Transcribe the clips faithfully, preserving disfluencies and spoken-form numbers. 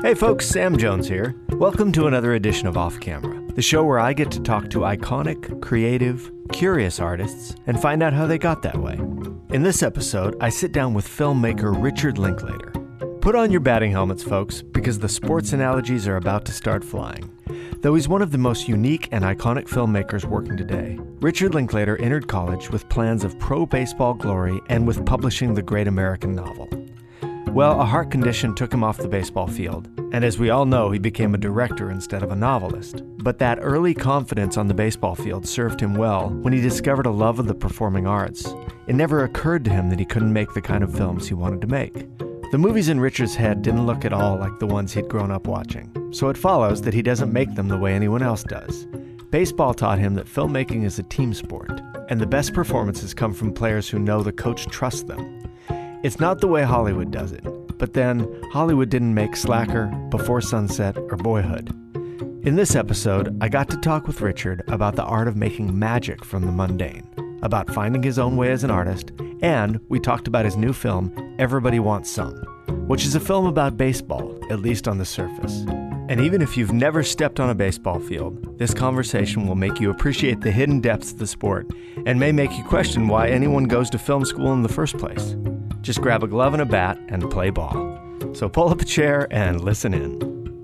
Hey folks, Sam Jones here. Welcome to another edition of Off Camera, the show where I get to talk to iconic, creative, curious artists and find out how they got that way. In this episode, I sit down with filmmaker Richard Linklater. Put on your batting helmets, folks, because the sports analogies are about to start flying. Though he's one of the most unique and iconic filmmakers working today, Richard Linklater entered college with plans of pro baseball glory and with publishing the great American novel. Well, a heart condition took him off the baseball field, and as we all know, he became a director instead of a novelist. But that early confidence on the baseball field served him well when he discovered a love of the performing arts. It never occurred to him that he couldn't make the kind of films he wanted to make. The movies in Richard's head didn't look at all like the ones he'd grown up watching, so it follows that he doesn't make them the way anyone else does. Baseball taught him that filmmaking is a team sport, and the best performances come from players who know the coach trusts them. It's not the way Hollywood does it, but then Hollywood didn't make Slacker, Before Sunset, or Boyhood. In this episode, I got to talk with Richard about the art of making magic from the mundane, about finding his own way as an artist, and we talked about his new film, Everybody Wants Some, which is a film about baseball, at least on the surface. And even if you've never stepped on a baseball field, this conversation will make you appreciate the hidden depths of the sport and may make you question why anyone goes to film school in the first place. Just grab a glove and a bat and play ball. So pull up a chair and listen in.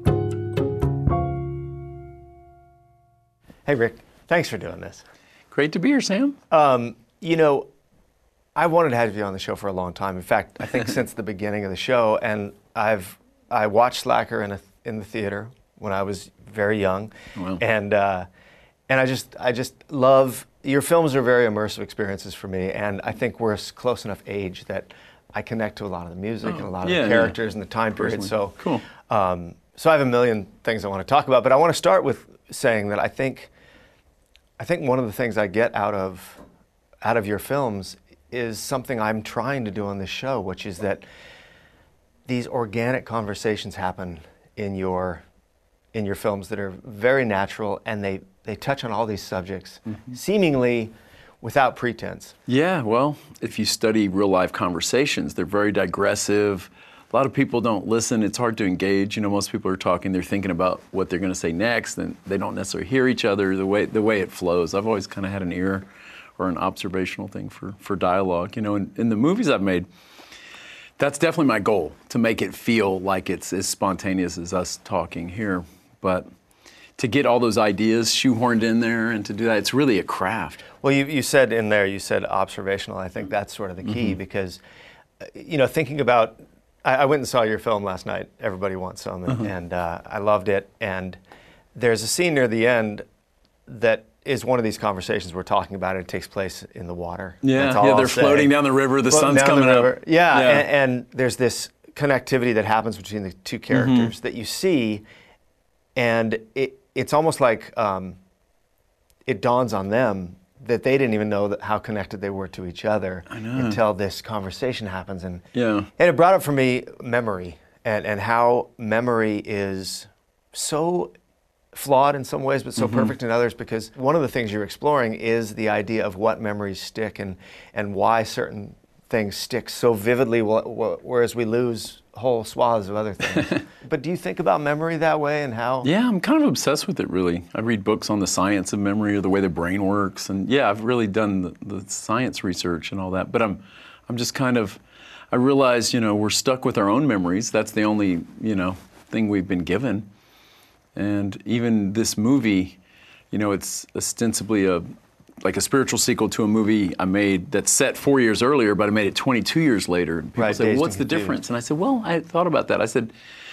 Hey, Rick, thanks for doing this. Great to be here, Sam. Um, you know, I wanted to have you on the show for a long time. In fact, I think since the beginning of the show, and I've I watched Slacker in a, in the theater when I was very young, Wow. and uh, and I just I just love your films are very immersive experiences for me, and I think we're a close enough age that I connect to a lot of the music Oh, and a lot yeah, of the characters yeah. and the time period. Personally. So Cool. Um, so I have a million things I want to talk about, but I want to start with saying that I think I think one of the things I get out of out of your films is something I'm trying to do on this show, which is that these organic conversations happen in your in your films that are very natural, and they, they touch on all these subjects, mm-hmm. seemingly without pretense. Yeah, well, if you study real-life conversations, they're very digressive. A lot of people don't listen. It's hard to engage. You know, most people are talking, they're thinking about what they're going to say next, and they don't necessarily hear each other the way the way it flows. I've always kind of had an ear or an observational thing for, for dialogue. You know, in, in the movies I've made, that's definitely my goal, to make it feel like it's as spontaneous as us talking here. But to get all those ideas shoehorned in there and to do that, it's really a craft. Well, you, you said in there, you said observational. I think that's sort of the key, mm-hmm. because, uh, you know, thinking about, I, I went and saw your film last night, Everybody Wants Some, and, uh-huh. and uh, I loved it. And there's a scene near the end that is one of these conversations we're talking about. It takes place in the water. Yeah, yeah, they're floating down the river, the sun's coming up. Yeah, yeah. And, and there's this connectivity that happens between the two characters mm-hmm. that you see, and it, it's almost like um, it dawns on them that they didn't even know that how connected they were to each other until this conversation happens. And, yeah. and it brought up for me memory and, and how memory is so flawed in some ways, but so mm-hmm. perfect in others, because one of the things you're exploring is the idea of what memories stick and, and why certain things stick so vividly, whereas we lose whole swaths of other things. But do you think about memory that way and how? Yeah, I'm kind of obsessed with it, really. I read books on the science of memory or the way the brain works, and yeah, I've really done the, the science research and all that, but I'm, I'm just kind of, I realize, you know, we're stuck with our own memories. That's the only, you know, thing we've been given. And even this movie, you know, it's ostensibly a like a spiritual sequel to a movie I made that's set four years earlier, but I made it twenty-two years later. And people right, say, well, what's the difference? And I said, well, I thought about that. I said,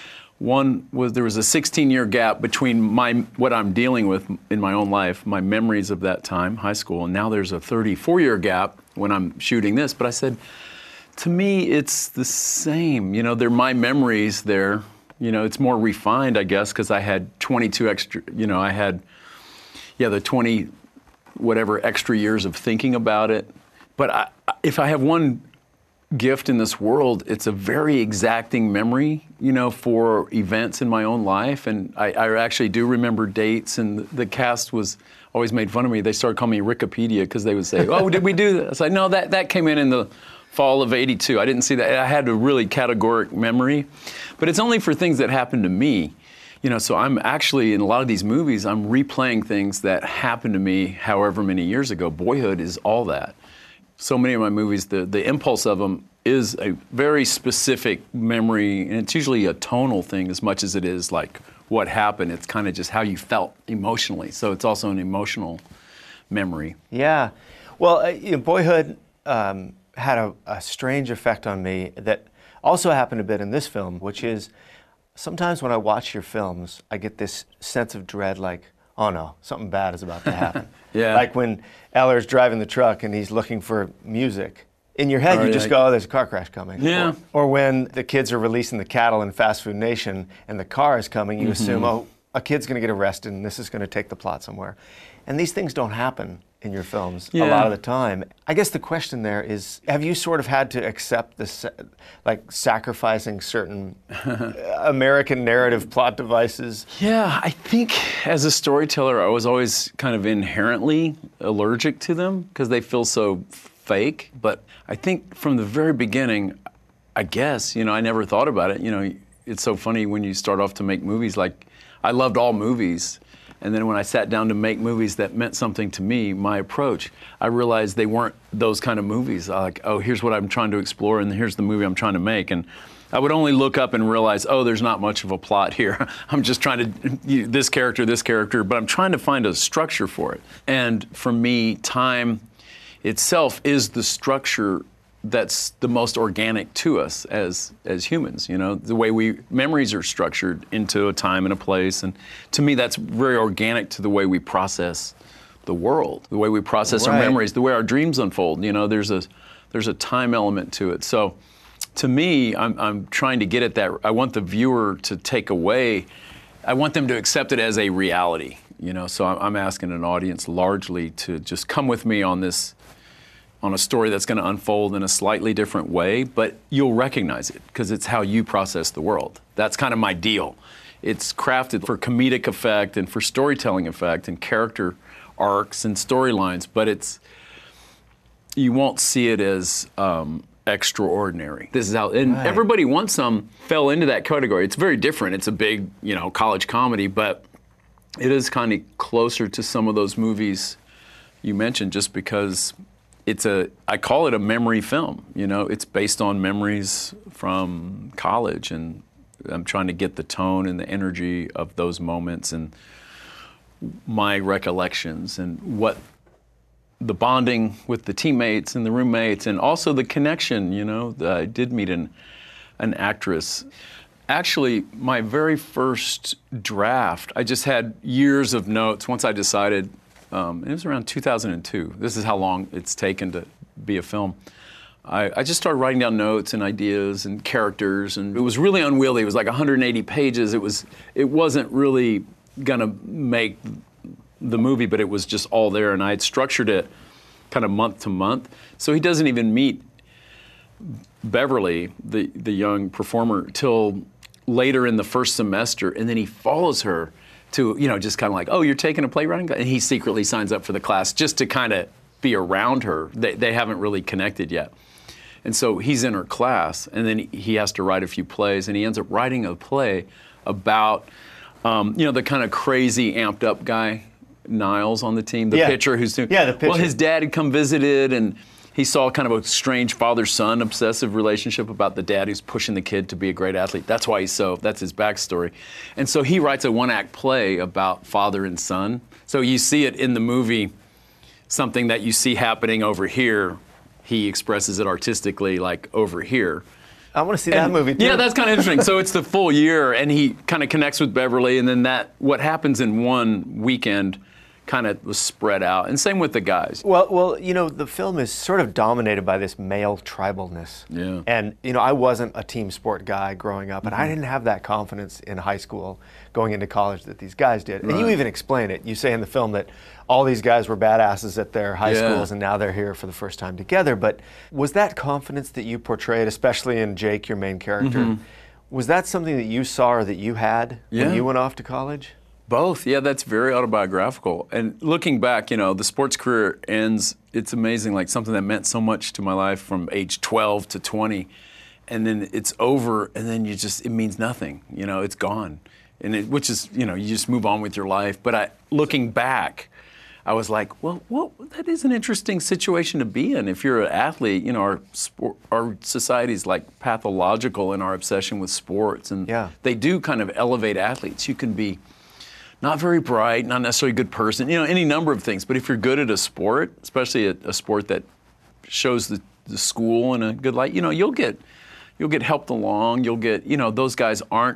one was there was a sixteen-year gap between my what I'm dealing with in my own life, my memories of that time, high school, and now there's a thirty-four-year gap when I'm shooting this. But I said, to me, it's the same. You know, they're my memories there. You know, it's more refined, I guess, because I had twenty-two extra, you know, I had, yeah, the twenty whatever extra years of thinking about it. But I, if I have one gift in this world, it's a very exacting memory, you know, for events in my own life. And I, I actually do remember dates, and the, the cast was always made fun of me. They started calling me Rickopedia because they would say, oh, did we do that? I was like, no, that, that came in in the fall of eighty-two. I didn't see that. I had a really categoric memory, but it's only for things that happened to me. You know, so I'm actually, in a lot of these movies, I'm replaying things that happened to me however many years ago. Boyhood is all that. So many of my movies, the, the impulse of them is a very specific memory, and it's usually a tonal thing as much as it is like what happened. It's kind of just how you felt emotionally. So it's also an emotional memory. Yeah. Well, uh, you know, Boyhood um, had a, a strange effect on me that also happened a bit in this film, which is sometimes when I watch your films, I get this sense of dread like, oh no, something bad is about to happen. Yeah. Like when Eller's driving the truck and he's looking for music. In your head, Or you just like- go, oh, there's a car crash coming. Yeah. Or, or when the kids are releasing the cattle in Fast Food Nation and the car is coming, you assume, oh, a kid's going to get arrested and this is going to take the plot somewhere. And these things don't happen in your films a Yeah. lot of the time. I guess the question there is, have you sort of had to accept this, like sacrificing certain American narrative plot devices? Yeah, I think as a storyteller, I was always kind of inherently allergic to them because they feel so fake. But I think from the very beginning, I guess, you know, I never thought about it. You know, it's so funny when you start off to make movies, like I loved all movies. And then when I sat down to make movies that meant something to me, my approach, I realized they weren't those kind of movies. I like, oh, here's what I'm trying to explore, and here's the movie I'm trying to make. And I would only look up and realize, oh, there's not much of a plot here. I'm just trying to, you, this character, this character, but I'm trying to find a structure for it. And for me, time itself is the structure that's the most organic to us as as humans. You know, the way we memories are structured into a time and a place, and to me that's very organic to the way we process the world, the way we process our Right. memories, the way our dreams unfold. You know, there's a there's a time element to it. So to me, I'm I'm trying to get at that. I want the viewer to take away, I want them to accept it as a reality. You know, so I'm, I'm asking an audience largely to just come with me on this on a story that's going to unfold in a slightly different way, but you'll recognize it because it's how you process the world. That's kind of my deal. It's crafted for comedic effect and for storytelling effect and character arcs and storylines, but it's, you won't see it as um, extraordinary. This is how, and Right. Everybody Wants Some fell into that category. It's very different. It's a big, you know, college comedy, but it is kind of closer to some of those movies you mentioned just because it's a, I call it a memory film. You know, it's based on memories from college, and I'm trying to get the tone and the energy of those moments and my recollections and what the bonding with the teammates and the roommates, and also the connection. You know, I did meet an an actress. Actually, my very first draft, I just had years of notes. Once I decided. Um, it was around two thousand two. This is how long it's taken to be a film. I, I just started writing down notes and ideas and characters, and it was really unwieldy. It was like one hundred eighty pages. It was. It wasn't really gonna make the movie, but it was just all there, and I had structured it kind of month to month. So he doesn't even meet Beverly, the the young performer, till later in the first semester, and then he follows her to, you know, just kind of like, oh, you're taking a playwriting class? And he secretly signs up for the class just to kind of be around her. They, they haven't really connected yet. And so he's in her class, and then he has to write a few plays, and he ends up writing a play about, um, you know, the kind of crazy, amped up guy, Niles, on the team, the Yeah. pitcher who's doing, Yeah, the pitcher. Well, his dad had come visited, and he saw kind of a strange father-son obsessive relationship about the dad who's pushing the kid to be a great athlete. That's why he's so, that's his backstory. And so he writes a one-act play about father and son. So you see it in the movie, something that you see happening over here, he expresses it artistically like over here. I want to see that And- movie too. Yeah, that's kind of interesting. So it's the full year, and he kind of connects with Beverly, and then that, what happens in one weekend kind of was spread out. And same with the guys. Well, well, you know, the film is sort of dominated by this male tribalness. Yeah. And, you know, I wasn't a team sport guy growing up, and Mm-hmm. I didn't have that confidence in high school going into college that these guys did. And you Right. even explain it. You say in the film that all these guys were badasses at their high Yeah. schools, and now they're here for the first time together. But was that confidence that you portrayed, especially in Jake, your main character, was that something that you saw or that you had Yeah. when you went off to college? Both, yeah, that's very autobiographical. And looking back, you know, the sports career ends, it's amazing, like something that meant so much to my life from age twelve to twenty, and then it's over, and then you just, it means nothing, you know, it's gone. And it, which is, you know, you just move on with your life. But I, looking back, I was like, well, well, that is an interesting situation to be in. If you're an athlete, you know, our sport, our society's like pathological in our obsession with sports, and yeah. they do kind of elevate athletes. You can be not very bright, not necessarily a good person, you know, any number of things. But if you're good at a sport, especially a, a sport that shows the, the school in a good light, you know, you'll get you'll get helped along. You'll get, you know, those guys aren't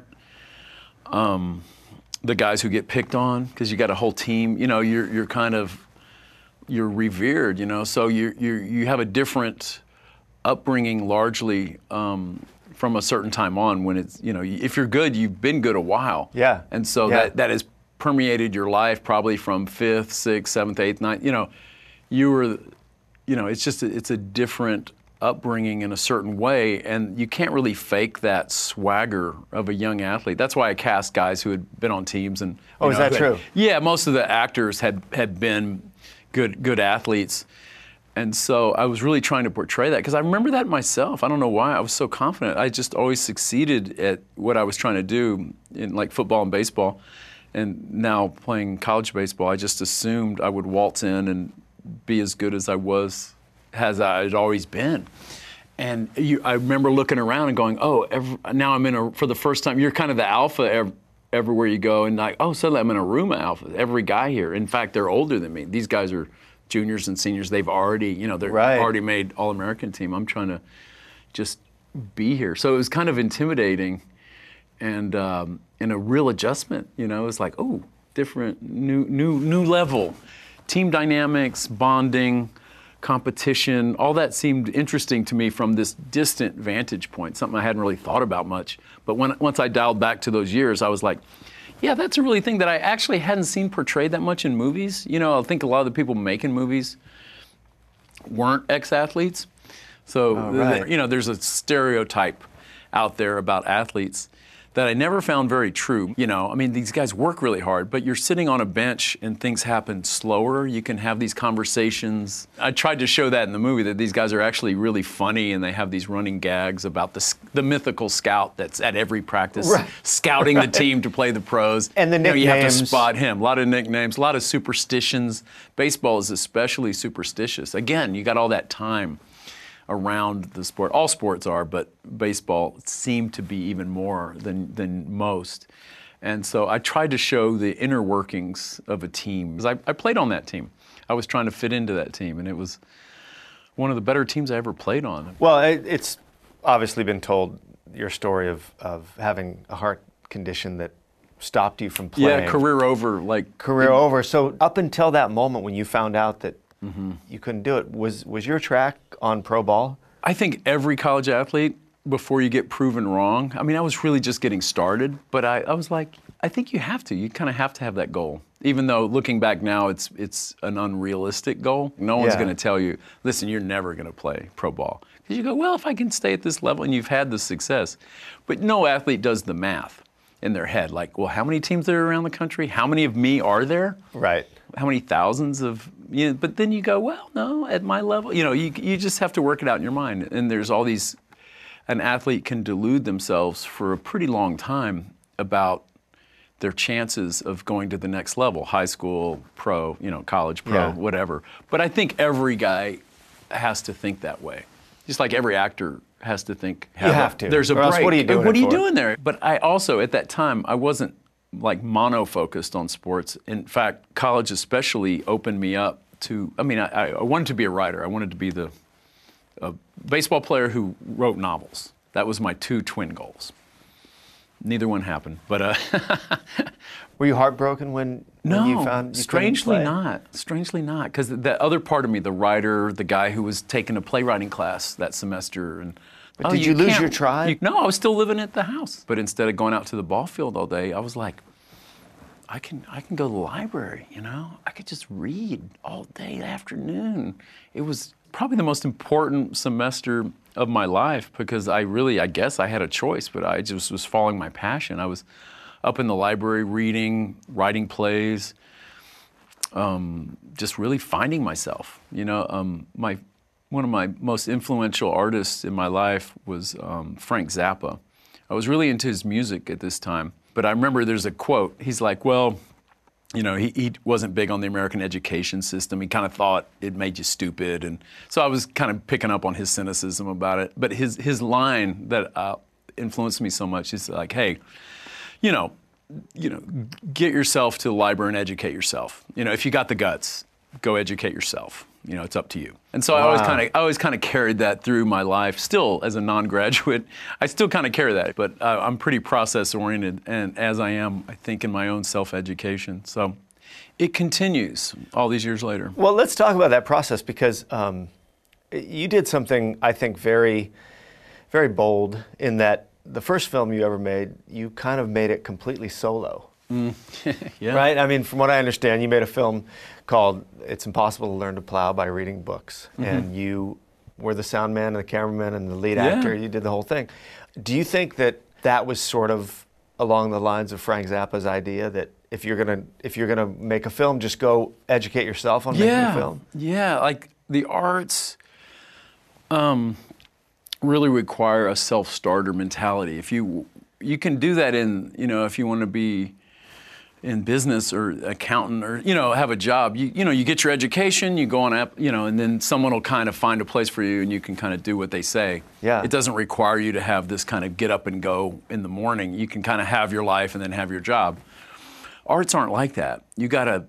um, the guys who get picked on because you got a whole team. You know, you're you're kind of you're revered. You know, so you you you have a different upbringing largely. Um, from a certain time on when it's, you know, if you're good, you've been good a while. Yeah. And so yeah. that that has permeated your life probably from fifth, sixth, seventh, eighth, ninth. You know, you were, you know, it's just, a, it's a different upbringing in a certain way, and you can't really fake that swagger of a young athlete. That's why I cast guys who had been on teams and. Oh, is know, that had, true? Yeah, most of the actors had had been good good athletes. And so I was really trying to portray that because I remember that myself. I don't know why I was so confident. I just always succeeded at what I was trying to do in like football and baseball. And now playing college baseball, I just assumed I would waltz in and be as good as I was, as I had always been. And you, I remember looking around and going, oh, every, now I'm in a, for the first time, you're kind of the alpha ev- everywhere you go. And like, oh, suddenly I'm in a room of alpha. Every guy here, in fact, they're older than me. These guys are juniors and seniors. They've already, you know, they're right. already made All-American team. I'm trying to just be here. So it was kind of intimidating and um, and a real adjustment. You know, it was like, oh, different, new, new, new level, team dynamics, bonding, competition. All that seemed interesting to me from this distant vantage point. Something I hadn't really thought about much. But when once I dialed back to those years, I was like, yeah, that's a really thing that I actually hadn't seen portrayed that much in movies. You know, I think a lot of the people making movies weren't ex-athletes. So, oh, right. there, you know, there's a stereotype out there about athletes that I never found very true. You know, I mean, these guys work really hard, but you're sitting on a bench and things happen slower. You can have these conversations. I tried to show that in the movie, that these guys are actually really funny and they have these running gags about the the mythical scout that's at every practice, right. scouting right. the team to play the pros. And the nicknames. You know, you have to spot him. A lot of nicknames, a lot of superstitions. Baseball is especially superstitious. Again, you got all that time around the sport. All sports are, but baseball seemed to be even more than than most. And so I tried to show the inner workings of a team. Because I, I played on that team. I was trying to fit into that team, and it was one of the better teams I ever played on. Well, it, it's obviously been told, your story of, of having a heart condition that stopped you from playing. Yeah, career over. like Career it, over. So up until that moment when you found out that mm-hmm. you couldn't do it, was was your track on pro ball? I think every college athlete, before you get proven wrong, I mean, I was really just getting started, but I, I was like, I think you have to. You kind of have to have that goal. Even though looking back now, it's it's an unrealistic goal. No one's yeah. going to tell you, listen, you're never going to play pro ball. Because you go, well, if I can stay at this level, and you've had the success. But no athlete does the math in their head. Like, well, how many teams are around the country? How many of me are there? Right. How many thousands of, you know, but then you go, well, no, at my level, you know, you you just have to work it out in your mind. And there's all these, an athlete can delude themselves for a pretty long time about their chances of going to the next level, high school, pro, you know, college, pro, yeah. whatever. But I think every guy has to think that way. Just like every actor has to think. You have to. There's a or else break. what are you doing What are you for? doing there? But I also, at that time, I wasn't like mono-focused on sports. In fact, college especially opened me up to, I mean, I, I wanted to be a writer. I wanted to be the a baseball player who wrote novels. That was my two twin goals. Neither one happened, but uh, were you heartbroken when, no, when you found you strangely couldn't play? not. Strangely not, because the other part of me, the writer, the guy who was taking a playwriting class that semester, and but oh, did you, you lose your tribe? You, no, I was still living at the house. But instead of going out to the ball field all day, I was like, I can I can go to the library. You know, I could just read all day, afternoon. It was probably the most important semester of my life because I really, I guess I had a choice, but I just was following my passion. I was up in the library reading, writing plays, um, just really finding myself. You know, um, my one of my most influential artists in my life was um, Frank Zappa. I was really into his music at this time, but I remember there's a quote. He's like, well, you know, he, he wasn't big on the American education system. He kind of thought it made you stupid. And so I was kind of picking up on his cynicism about it. But his, his line that uh, influenced me so much is like, hey, you know, you know, get yourself to the library and educate yourself. You know, if you got the guts, go educate yourself. You know, it's up to you. And so wow. I always kind of, I always kind of carried that through my life. Still, as a non-graduate, I still kind of carry that. But uh, I'm pretty process-oriented, and as I am, I think, in my own self-education. So it continues all these years later. Well, let's talk about that process, because um, you did something, I think, very, very bold in that the first film you ever made, you kind of made it completely solo. Mm. Yeah. Right? I mean, from what I understand, you made a film called It's Impossible to Learn to Plow by Reading Books. Mm-hmm. And you were the sound man and the cameraman and the lead yeah. actor. You did the whole thing. Do you think that that was sort of along the lines of Frank Zappa's idea that if you're gonna if you're gonna make a film, just go educate yourself on yeah. making a film? Yeah, like the arts um, really require a self-starter mentality. If you you can do that in, you know, if you want to be in business or accountant or, you know, have a job, you, you know, you get your education, you go on app, you know, and then someone will kind of find a place for you and you can kind of do what they say. Yeah. It doesn't require you to have this kind of get up and go in the morning. You can kind of have your life and then have your job. Arts aren't like that. You got to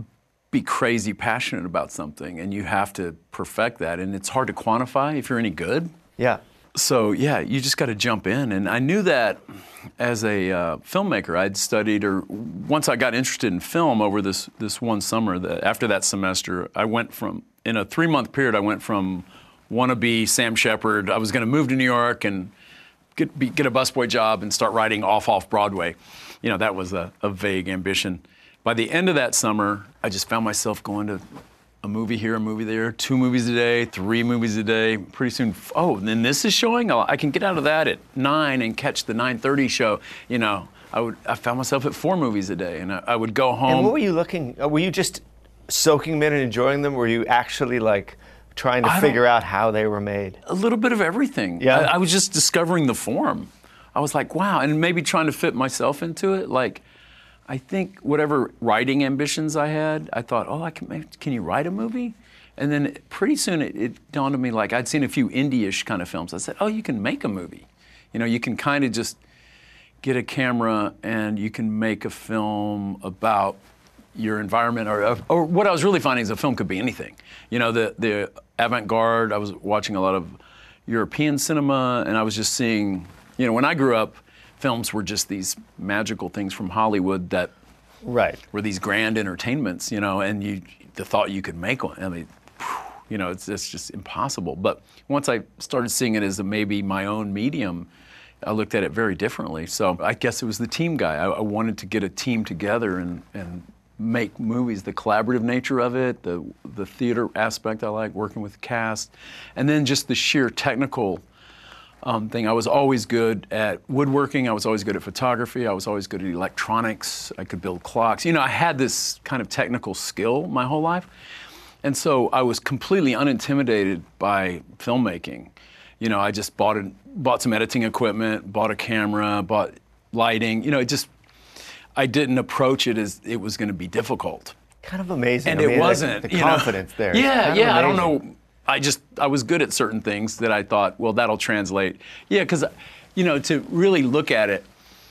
be crazy passionate about something and you have to perfect that. And it's hard to quantify if you're any good. Yeah. So, yeah, you just got to jump in. And I knew that as a uh, filmmaker. I'd studied, or once I got interested in film over this, this one summer, that after that semester, I went from, in a three-month period, I went from wannabe Sam Shepard. I was going to move to New York and get, be, get a busboy job and start writing off off Broadway. You know, that was a, a vague ambition. By the end of that summer, I just found myself going to a movie here, a movie there, two movies a day, three movies a day. Pretty soon, oh, and then this is showing? I can get out of that at nine and catch the nine thirty show. You know, I would. I found myself at four movies a day, and I, I would go home. And what were you looking, were you just soaking them in and enjoying them? Were you actually like trying to figure out how they were made? A little bit of everything. Yeah. I, I was just discovering the form. I was like, wow, and maybe trying to fit myself into it. Like, I think whatever writing ambitions I had, I thought, oh, I can make, can you write a movie? And then pretty soon it, it dawned on me, like I'd seen a few indie-ish kind of films. I said, oh, you can make a movie. You know, you can kind of just get a camera and you can make a film about your environment, or, or what I was really finding is a film could be anything. You know, the, the avant-garde, I was watching a lot of European cinema, and I was just seeing, you know, when I grew up, films were just these magical things from Hollywood that right. were these grand entertainments, you know, and you the thought you could make one. I mean, you know, it's, it's just impossible. But once I started seeing it as a, maybe my own medium, I looked at it very differently. So I guess it was the team guy. I, I wanted to get a team together and, and make movies, the collaborative nature of it, the, the theater aspect I like, working with the cast, and then just the sheer technical Um, thing. I was always good at woodworking. I was always good at photography. I was always good at electronics. I could build clocks. You know, I had this kind of technical skill my whole life. And so I was completely unintimidated by filmmaking. You know, I just bought, a, bought some editing equipment, bought a camera, bought lighting. You know, it just, I didn't approach it as it was going to be difficult. Kind of amazing. And I it mean, wasn't. The, the you confidence know? there. Yeah, kind yeah, I don't know. I just, I was good at certain things that I thought, well, that'll translate. Yeah, because, you know, to really look at it,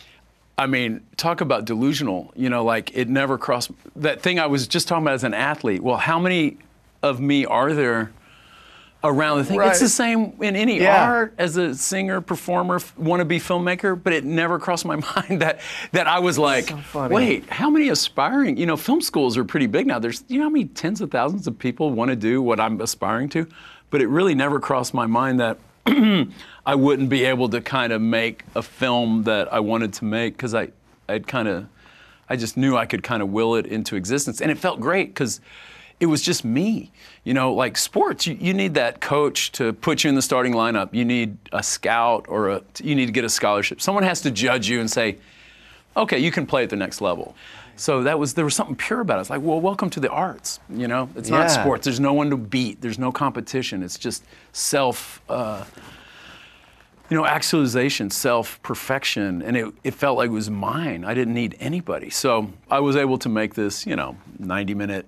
I mean, talk about delusional, you know, like it never crossed, that thing I was just talking about as an athlete. Well, how many of me are there around the thing? Right. It's the same in any yeah. art, as a singer, performer, wannabe filmmaker, but it never crossed my mind that that I was like, so wait, how many aspiring, you know, film schools are pretty big now. There's, you know how many tens of thousands of people want to do what I'm aspiring to? But it really never crossed my mind that I wouldn't be able to kind of make a film that I wanted to make, because I, I'd kind of, I just knew I could kind of will it into existence. And it felt great because it was just me. You know, like sports, you, you need that coach to put you in the starting lineup. You need a scout, or a, you need to get a scholarship. Someone has to judge you and say, okay, you can play at the next level. So that was, there was something pure about it. It's like, well, welcome to the arts, you know? It's not Yeah. sports. There's no one to beat. There's no competition. It's just self, uh, you know, actualization, self-perfection. And it, it felt like it was mine. I didn't need anybody. So I was able to make this, you know, ninety minute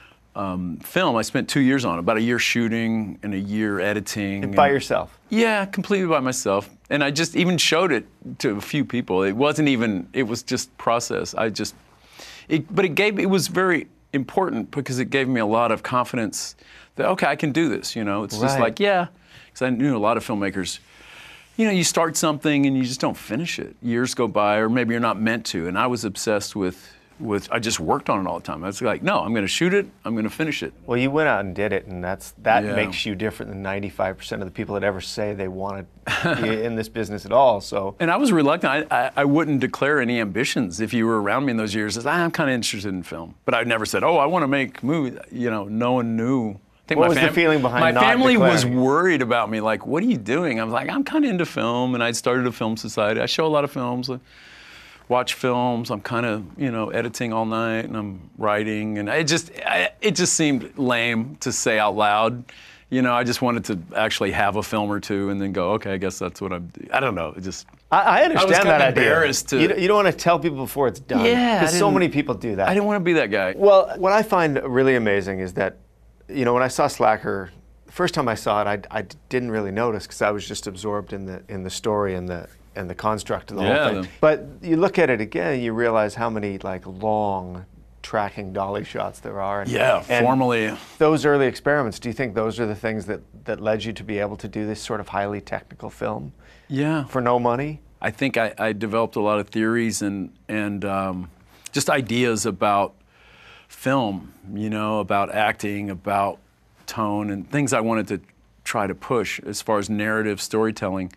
um, film. I spent two years on it, about a year shooting and a year editing. And by and- yourself. Yeah, completely by myself. And I just even showed it to a few people. It wasn't even, it was just process. I just, it, but it gave, it was very important because it gave me a lot of confidence that, okay, I can do this, you know? It's just Right. like, yeah, because I knew a lot of filmmakers, you know, you start something and you just don't finish it. Years go by, or maybe you're not meant to. And I was obsessed with, with I just worked on it all the time. I was like, no, I'm going to shoot it, I'm going to finish it. Well, you went out and did it, and that's that Yeah. makes you different than ninety-five percent of the people that ever say they want to be in this business at all. So, And I was reluctant. I, I, I wouldn't declare any ambitions if you were around me in those years. As ah, I'm kind of interested in film, but I never said, "Oh, I want to make movies." You know, no one knew. I think What my was the feeling behind my not family was declaring? worried about me. Like, what are you doing? I was like, I'm kind of into film, and I'd started a film society. I show a lot of films. I watch films. I'm kind of, you know, editing all night, and I'm writing, and it just, I, it just seemed lame to say out loud. You know, I just wanted to actually have a film or two, and then go, okay, I guess that's what I'm. I don't know. It just. I, I understand kinda that idea. embarrassed to- You, don't- you don't want to tell people before it's done. Yeah, I because so didn't- many people do that. I didn't want to be that guy. Well, what I find really amazing is that, you know, when I saw Slacker, the first time I saw it, I, I didn't really notice because I was just absorbed in the in the story and the and the construct of the Yeah, whole thing. the- But you look at it again, you realize how many like long tracking dolly shots there are. And, Yeah, and formally. those early experiments, do you think those are the things that, that led you to be able to do this sort of highly technical film Yeah. for no money? I think I, I developed a lot of theories and and um, just ideas about film, you know, about acting, about tone, and things I wanted to try to push as far as narrative storytelling.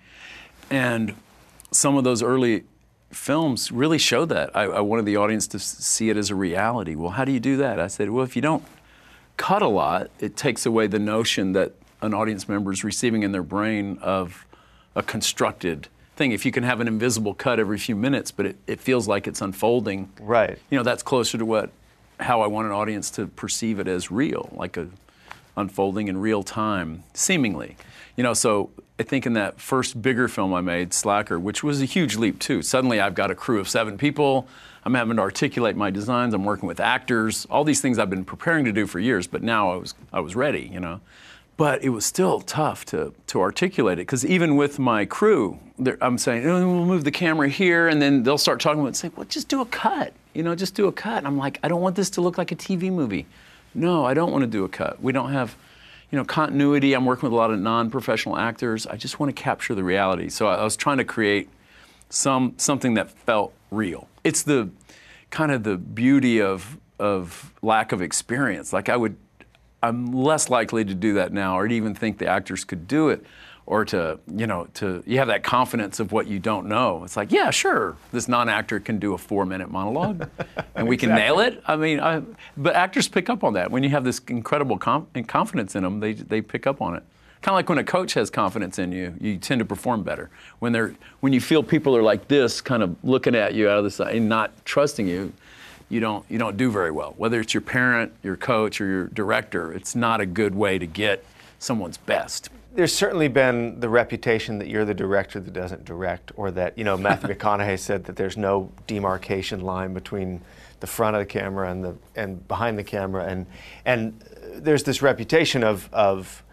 And some of those early films really showed that. I, I wanted the audience to s- see it as a reality. Well, how do you do that? I said, well, if you don't cut a lot, it takes away the notion that an audience member is receiving in their brain of a constructed thing. If you can have an invisible cut every few minutes, but it, it feels like it's unfolding, Right. you know, that's closer to what how I want an audience to perceive it as real, like a unfolding in real time, seemingly. You know, so I think in that first bigger film I made, Slacker, which was a huge leap too. Suddenly I've got a crew of seven people. I'm having to articulate my designs. I'm working with actors. All these things I've been preparing to do for years, but now I was I was ready, you know. But it was still tough to to articulate it because even with my crew, I'm saying, oh, we'll move the camera here, and then they'll start talking about it and say, well, just do a cut, you know, just do a cut. And I'm like, I don't want this to look like a T V movie. No, I don't want to do a cut. We don't have, you know, continuity. I'm working with a lot of non-professional actors. I just want to capture the reality. So I, I was trying to create some something that felt real. It's the kind of the beauty of of lack of experience. Like I would, I'm less likely to do that now, or to even think the actors could do it, or to, you know, to you have that confidence of what you don't know. It's like, yeah, sure, this non-actor can do a four-minute monologue, and we can nail it. I mean, I, but actors pick up on that when you have this incredible com- confidence in them. They they pick up on it. Kind of like when a coach has confidence in you, you tend to perform better. When they're when you feel people are like this, kind of looking at you out of the side and not trusting you, you don't you don't do very well. Whether it's your parent, your coach, or your director, it's not a good way to get someone's best. There's certainly been the reputation that you're the director that doesn't direct, or that, you know, Matthew McConaughey said that there's no demarcation line between the front of the camera and the and behind the camera, and and there's this reputation of of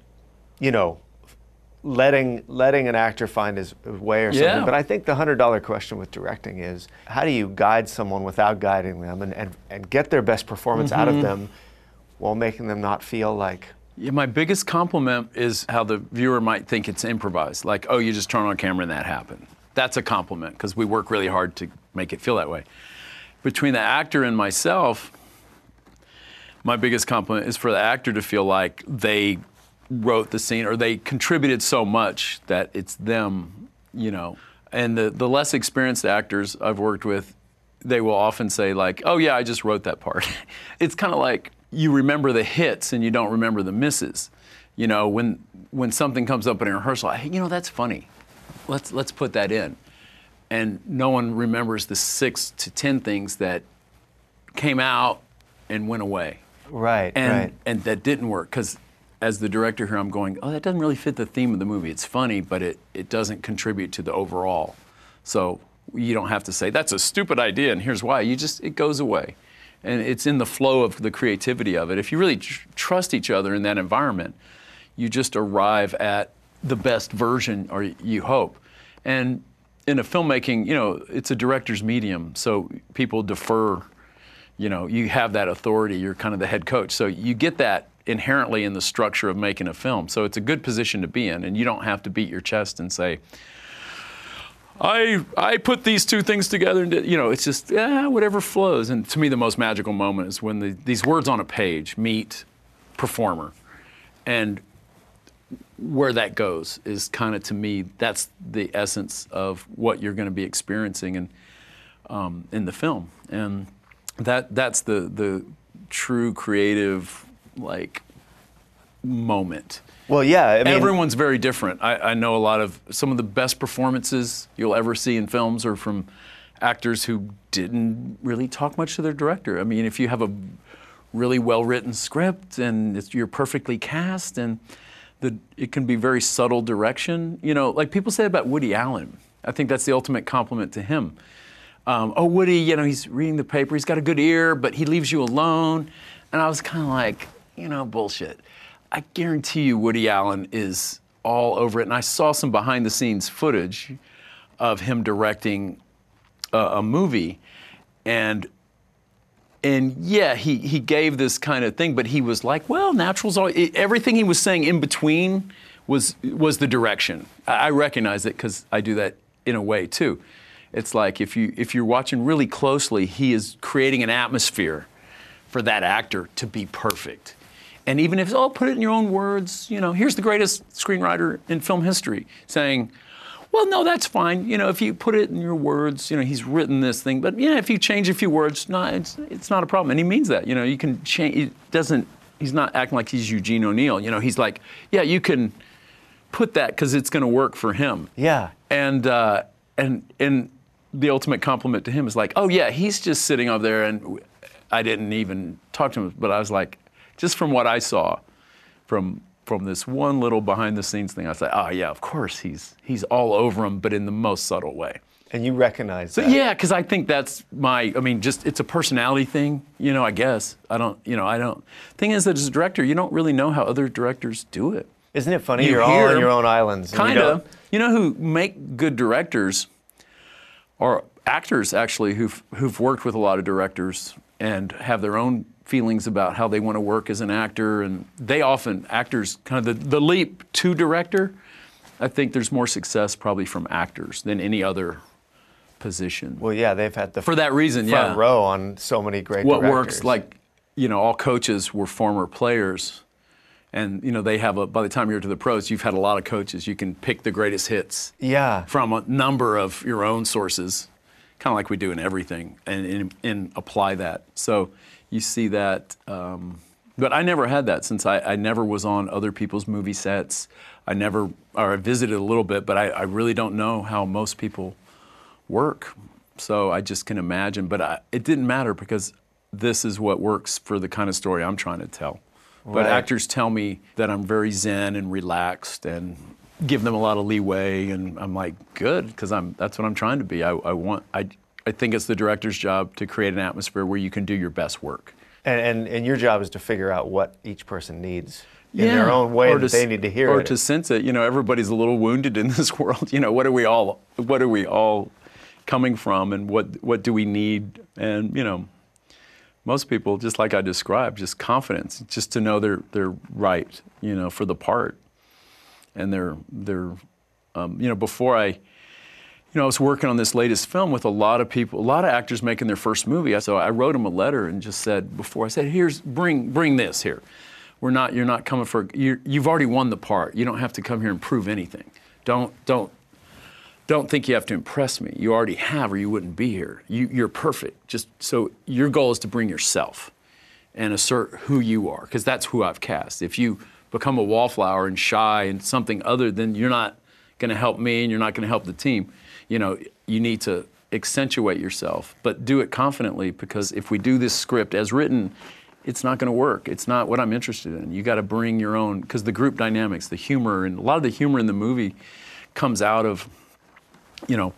you know, letting letting an actor find his way or something. Yeah. But I think the hundred dollar question with directing is, how do you guide someone without guiding them, and, and, and get their best performance out of them while making them not feel like... Yeah, my biggest compliment is how the viewer might think it's improvised. Like, oh, you just turn on camera and that happened. That's a compliment, because we work really hard to make it feel that way. Between the actor and myself, my biggest compliment is for the actor to feel like they wrote the scene, or they contributed so much that it's them, you know. And the, the less experienced actors I've worked with, they will often say like, oh yeah, I just wrote that part. It's kind of like you remember the hits and you don't remember the misses. You know, when when something comes up in a rehearsal, hey, you know, that's funny. Let's let's put that in. and no one remembers the six to ten things that came out and went away. Right, and, right. And that didn't work, because as the director here, I'm going, oh, that doesn't really fit the theme of the movie. It's funny, but it, it doesn't contribute to the overall. So you don't have to say, that's a stupid idea, and here's why. You just, it goes away. And it's in the flow of the creativity of it. If you really tr- trust each other in that environment, you just arrive at the best version, or you hope. And in a filmmaking, you know, it's a director's medium, so people defer. You know, you have that authority. You're kind of the head coach. So you get that inherently in the structure of making a film. So it's a good position to be in, and you don't have to beat your chest and say, I I put these two things together, and you know, it's just, yeah, whatever flows. And to me, the most magical moment is when the, these words on a page meet performer. And where that goes is kind of, to me, that's the essence of what you're going to be experiencing in, um, in the film. And that that's the the true creative, like, moment. Well, yeah, I mean, everyone's very different. I, I know a lot of, some of the best performances you'll ever see in films are from actors who didn't really talk much to their director. I mean, if you have a really well-written script and it's, you're perfectly cast, and the, it can be very subtle direction. You know, like people say about Woody Allen. I think that's the ultimate compliment to him. Um, oh, Woody, you know, he's reading the paper, he's got a good ear, but he leaves you alone. And I was kind of like, you know, bullshit. I guarantee you Woody Allen is all over it. And I saw some behind-the-scenes footage of him directing a, a movie. And and yeah, he, he gave this kind of thing, but he was like, well, natural's all, it, everything he was saying in between was was the direction. I, I recognize it because I do that in a way too. It's like if you if you're watching really closely, he is creating an atmosphere for that actor to be perfect. And even if, oh, put it in your own words, you know, here's the greatest screenwriter in film history saying, well, no, that's fine. You know, if you put it in your words, you know, he's written this thing, but yeah, if you change a few words, no, it's it's not a problem. And he means that, you know, you can change, it doesn't, he's not acting like he's Eugene O'Neill. You know, he's like, yeah, you can put that because it's going to work for him. Yeah. And, uh, and, and the ultimate compliment to him is like, oh yeah, he's just sitting over there, and I didn't even talk to him, but I was like, just from what I saw, from from this one little behind-the-scenes thing, I was like, oh yeah, of course he's he's all over him, but in the most subtle way. And you recognize so, that? Yeah, because I think that's my. I mean, just it's a personality thing, you know. I guess I don't, you know, I don't. Thing is that as a director, you don't really know how other directors do it. Isn't it funny? You You're hear, all on your own islands. Kind of. You, you know who make good directors, or actors actually, who've who've worked with a lot of directors and have their own feelings about how they want to work as an actor, and they often, actors, kind of the, the leap to director, I think there's more success probably from actors than any other position. Well, yeah, they've had the for that reason, front yeah. row on so many great what directors. works, like, you know, all coaches were former players, and you know they have a. By the time you're to the pros, you've had a lot of coaches. You can pick the greatest hits. Yeah. From a number of your own sources, kind of like we do in everything, and, and, and apply that. So you see that, um, but I never had that since I, I never was on other people's movie sets. I never, or I visited a little bit, but I, I really don't know how most people work. So I just can imagine, but I, it didn't matter because this is what works for the kind of story I'm trying to tell. Right. But actors tell me that I'm very zen and relaxed and give them a lot of leeway, and I'm like, good, because I'm that's what I'm trying to be. I, I want I I think it's the director's job to create an atmosphere where you can do your best work. And and, and your job is to figure out what each person needs in yeah. their own way or that to, they need to hear or it. Or to sense it. You know, everybody's a little wounded in this world. You know, what are we all what are we all coming from, and what what do we need? And you know, most people, just like I described, just confidence, just to know they're they're right, you know, for the part. And they're they're um, you know, before I you know, I was working on this latest film with a lot of people, a lot of actors making their first movie. So I wrote them a letter and just said before, I said, here's, bring bring this here. We're not, you're not coming for, you're, you've already won the part. You don't have to come here and prove anything. Don't, don't, don't think you have to impress me. You already have, or you wouldn't be here. You, you're perfect. Just, so your goal is to bring yourself and assert who you are, because that's who I've cast. If you become a wallflower and shy and something other than, you're not gonna help me and you're not gonna help the team. you know, you need to accentuate yourself, but do it confidently, because if we do this script as written, it's not going to work. It's not what I'm interested in. You got to bring your own, because the group dynamics, the humor, and a lot of the humor in the movie comes out of, you know,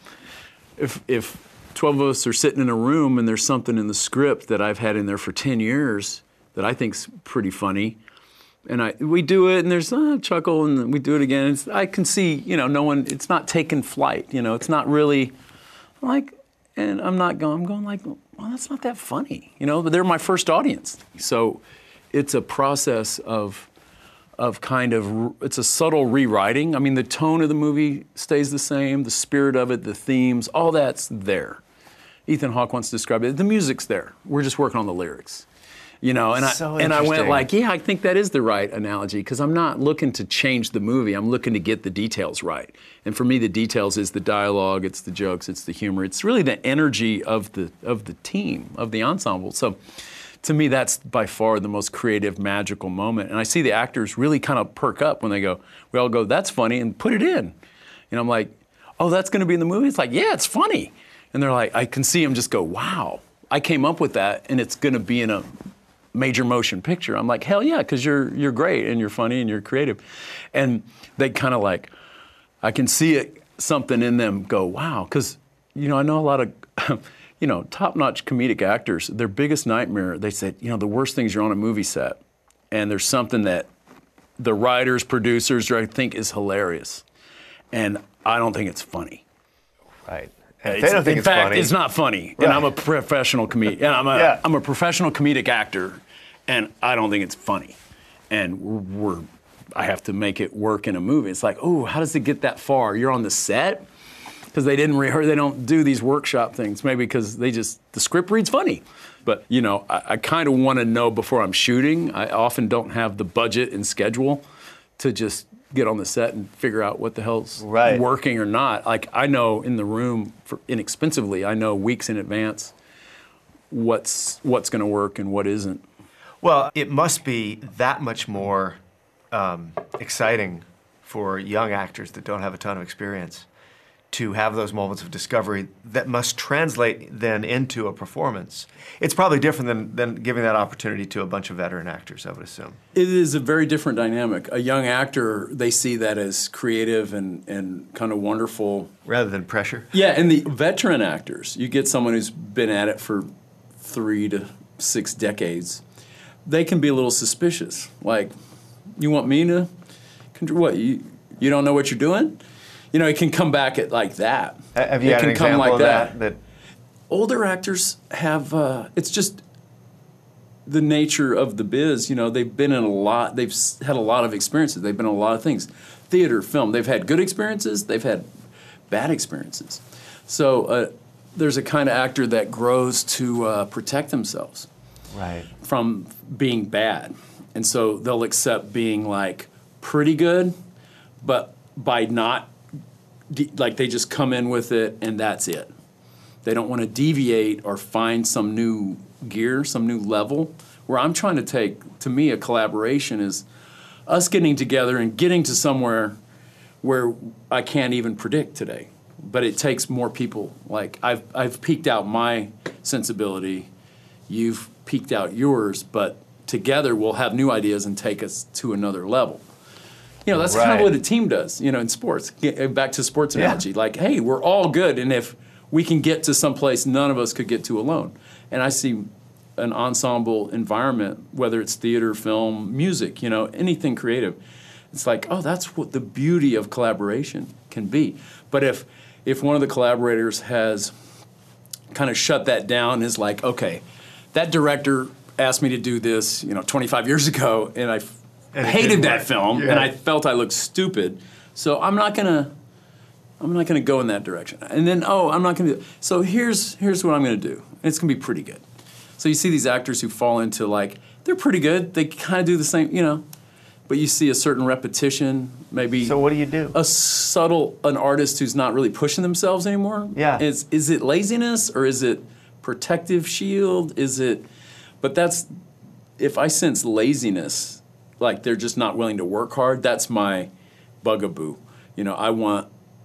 if if twelve of us are sitting in a room and there's something in the script that I've had in there for ten years that I think's pretty funny, and I we do it and there's a chuckle and we do it again. It's, I can see, you know, no one. It's not taking flight. You know, it's not really like, and I'm not going. I'm going like, well, that's not that funny. You know, but they're my first audience, so it's a process of. of kind of, it's a subtle rewriting. I mean, the tone of the movie stays the same, the spirit of it, the themes, all that's there. Ethan Hawke once described it, the music's there. We're just working on the lyrics. You know, and so I and I went like, yeah, I think that is the right analogy, because I'm not looking to change the movie, I'm looking to get the details right. And for me, the details is the dialogue, it's the jokes, it's the humor, it's really the energy of the of the team, of the ensemble. So to me, that's by far the most creative, magical moment. And I see the actors really kind of perk up when they go, we all go, that's funny, and put it in. And I'm like, oh, that's going to be in the movie? It's like, yeah, it's funny. And they're like, I can see them just go, wow, I came up with that, and it's going to be in a major motion picture. I'm like, hell yeah, because you're you're great, and you're funny, and you're creative. And they kind of like, I can see it, something in them go, wow. Because, you know, I know a lot of... you know, top-notch comedic actors, their biggest nightmare, they said, you know, the worst thing is you're on a movie set and there's something that the writers, producers, I think is hilarious. And I don't think it's funny. Right. And they don't think in it's fact, funny. it's not funny. Right. And I'm a professional comedian. And I'm a, yeah. I'm a professional comedic actor, and I don't think it's funny. And we're, I have to make it work in a movie. It's like, oh, how does it get that far? You're on the set? Because they didn't rehearse, they don't do these workshop things, maybe because they just, the script reads funny. But, you know, I, I kind of want to know before I'm shooting. I often don't have the budget and schedule to just get on the set and figure out what the hell's right. working or not. Like, I know in the room, for inexpensively, I know weeks in advance what's what's going to work and what isn't. Well, it must be that much more um, exciting for young actors that don't have a ton of experience to have those moments of discovery that must translate then into a performance. It's probably different than, than giving that opportunity to a bunch of veteran actors, I would assume. It is a very different dynamic. A young actor, they see that as creative and, and kind of wonderful. Rather than pressure? Yeah, and the veteran actors, you get someone who's been at it for three to six decades, they can be a little suspicious. Like, you want me to, what, you, you don't know what you're doing? You know, it can come back at like that. Have you it had can an come example like of that. that? that? Older actors have, uh, it's just the nature of the biz. You know, they've been in a lot, they've had a lot of experiences. They've been in a lot of things. Theater, film, they've had good experiences, they've had bad experiences. So uh, there's a kind of actor that grows to uh, protect themselves right. from being bad. And so they'll accept being like pretty good, but by not, like they just come in with it and that's it. They don't want to deviate or find some new gear, some new level. Where I'm trying to take, to me, a collaboration is us getting together and getting to somewhere where I can't even predict today. But it takes more people. Like I've I've peaked out my sensibility, you've peaked out yours, but together we'll have new ideas and take us to another level. You know, that's right. kind of what a team does, you know, in sports. Get back to sports analogy. Yeah. Like, hey, we're all good, and if we can get to some place none of us could get to alone. And I see an ensemble environment, whether it's theater, film, music, you know, anything creative. It's like, oh, that's what the beauty of collaboration can be. But if if one of the collaborators has kind of shut that down and is like, okay, that director asked me to do this, you know, twenty-five years ago, and I And hated that work. film, yeah. and I felt I looked stupid. So I'm not gonna, I'm not gonna go in that direction. And then, oh, I'm not gonna do. So here's here's what I'm gonna do. And it's gonna be pretty good. So you see these actors who fall into like they're pretty good. They kind of do the same, you know, but you see a certain repetition, maybe. So what do you do? A subtle, an artist who's not really pushing themselves anymore. Yeah. Is is it laziness or is it protective shield? Is it? But that's if I sense laziness. Like they're just not willing to work hard, that's my bugaboo. You know, I want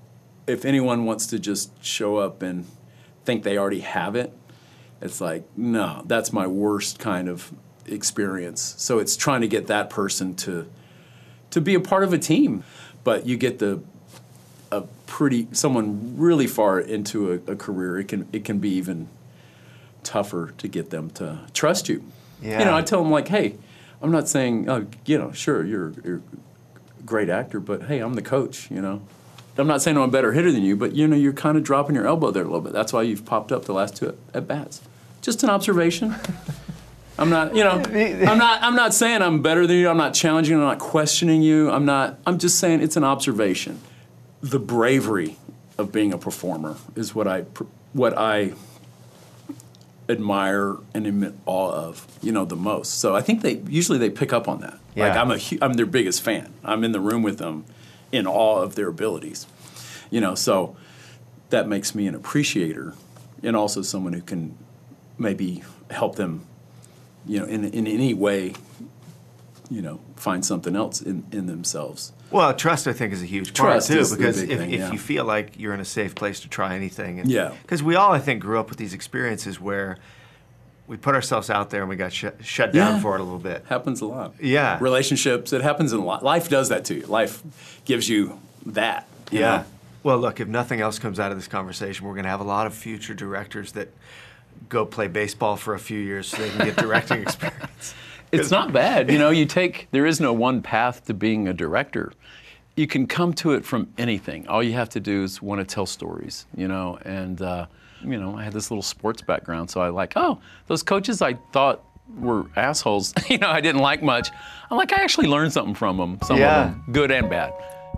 if anyone wants to just show up and think they already have it, it's like, no, that's my worst kind of experience. So it's trying to get that person to to be a part of a team. But you get the a pretty someone really far into a, a career, it can it can be even tougher to get them to trust you. Yeah. You know, I tell them like, hey, I'm not saying, oh, you know, sure, you're, you're a great actor, but hey, I'm the coach, you know. I'm not saying I'm a better hitter than you, but, you know, you're kind of dropping your elbow there a little bit. That's why you've popped up the last two at-bats. Just an observation. I'm not, you know, I'm not I'm not saying I'm better than you. I'm not challenging you. I'm not questioning you. I'm not, I'm just saying it's an observation. The bravery of being a performer is what I, what I admire and am in awe of, you know, the most. So I think they, usually they pick up on that. Yeah. Like I'm a, I'm their biggest fan. I'm in the room with them in awe of their abilities, you know, so that makes me an appreciator and also someone who can maybe help them, you know, in in any way, you know, find something else in, in themselves. Well, trust, I think, is a huge part, Trust too, is the because big if, thing, if yeah. you feel like you're in a safe place to try anything. And, Yeah. Because we all, I think, grew up with these experiences where we put ourselves out there and we got sh shut down Yeah. for it a little bit. Happens a lot. Yeah. Relationships, it happens in life. Life does that to you. Life gives you that. You Yeah. know? Well, look, if nothing else comes out of this conversation, we're going to have a lot of future directors that go play baseball for a few years so they can get directing experience. It's not bad. You know, you take, there is no one path to being a director. You can come to it from anything. All you have to do is want to tell stories, you know, and, uh, you know, I had this little sports background, so I like, oh, those coaches I thought were assholes, you know, I didn't like much. I'm like, I actually learned something from them, some Yeah. of them, good and bad.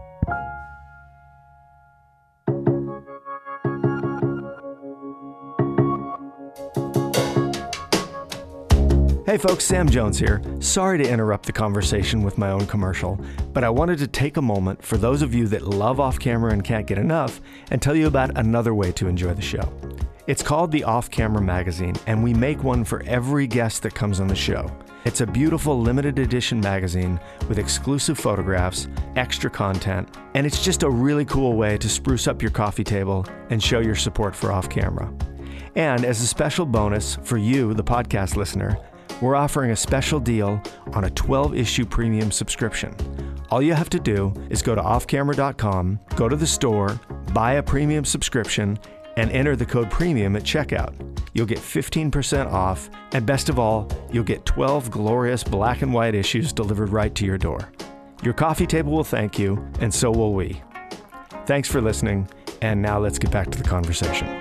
Hey folks, Sam Jones here. Sorry to interrupt the conversation with my own commercial, but I wanted to take a moment for those of you that love Off Camera and can't get enough and tell you about another way to enjoy the show. It's called the Off Camera Magazine, and we make one for every guest that comes on the show. It's a beautiful limited edition magazine with exclusive photographs, extra content, and it's just a really cool way to spruce up your coffee table and show your support for Off Camera. And as a special bonus for you, the podcast listener, we're offering a special deal on a twelve issue premium subscription. All you have to do is go to off camera dot com, go to the store, buy a premium subscription, and enter the code PREMIUM at checkout. You'll get fifteen percent off, and best of all, you'll get twelve glorious black and white issues delivered right to your door. Your coffee table will thank you, and so will we. Thanks for listening, and now let's get back to the conversation.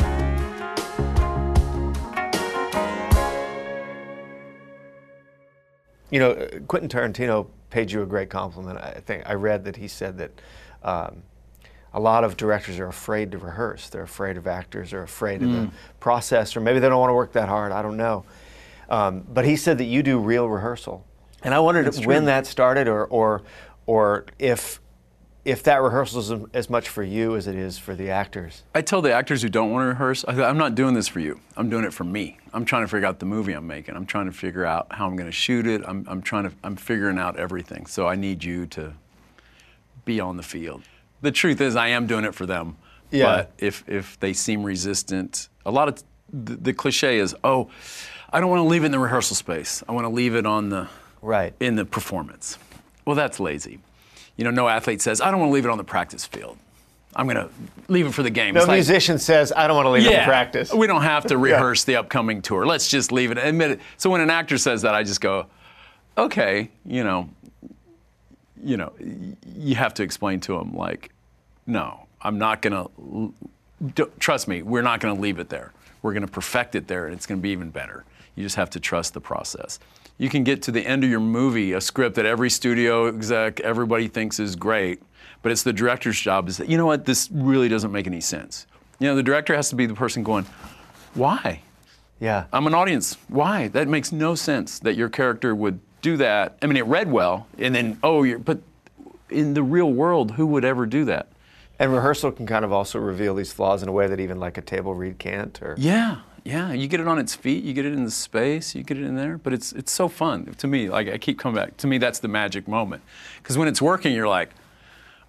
You know, Quentin Tarantino paid you a great compliment. I think I read that he said that um, a lot of directors are afraid to rehearse. They're afraid of actors, or afraid of Mm. the process, or maybe they don't want to work that hard. I don't know. Um, but he said that you do real rehearsal, and I wondered That's when true. that started, or or or if if that rehearsal is as much for you as it is for the actors. I tell the actors who don't want to rehearse, I, I'm not doing this for you. I'm doing it for me. I'm trying to figure out the movie I'm making. I'm trying to figure out how I'm going to shoot it. I'm, I'm trying to, I'm figuring out everything. So I need you to be on the field. The truth is, I am doing it for them. Yeah. But if if they seem resistant, a lot of the, the cliche is, oh, I don't want to leave it in the rehearsal space. I want to leave it on the Right. in the performance. Well, that's lazy. You know, no athlete says, I don't want to leave it on the practice field. I'm going to leave it for the game. No It's like, musician says, I don't want to leave it yeah, in practice. we don't have to rehearse the upcoming tour. Let's just leave it, admit it. So when an actor says that, I just go, okay, you know, you know, y- you have to explain to them, like, no, I'm not going to, trust me, we're not going to leave it there. We're going to perfect it there, and it's going to be even better. You just have to trust the process. You can get to the end of your movie, a script that every studio exec, everybody thinks is great, but it's the director's job is that, you know what, this really doesn't make any sense. You know, the director has to be the person going, why? Yeah. I'm an audience. Why? That makes no sense that your character would do that. I mean, it read well, and then, oh, you're, but in the real world, who would ever do that? And rehearsal can kind of also reveal these flaws in a way that even like a table read can't, or Yeah, yeah. You get it on its feet, you get it in the space, you get it in there, but it's it's so fun. To me, like I keep coming back, to me that's the magic moment. Because when it's working, you're like,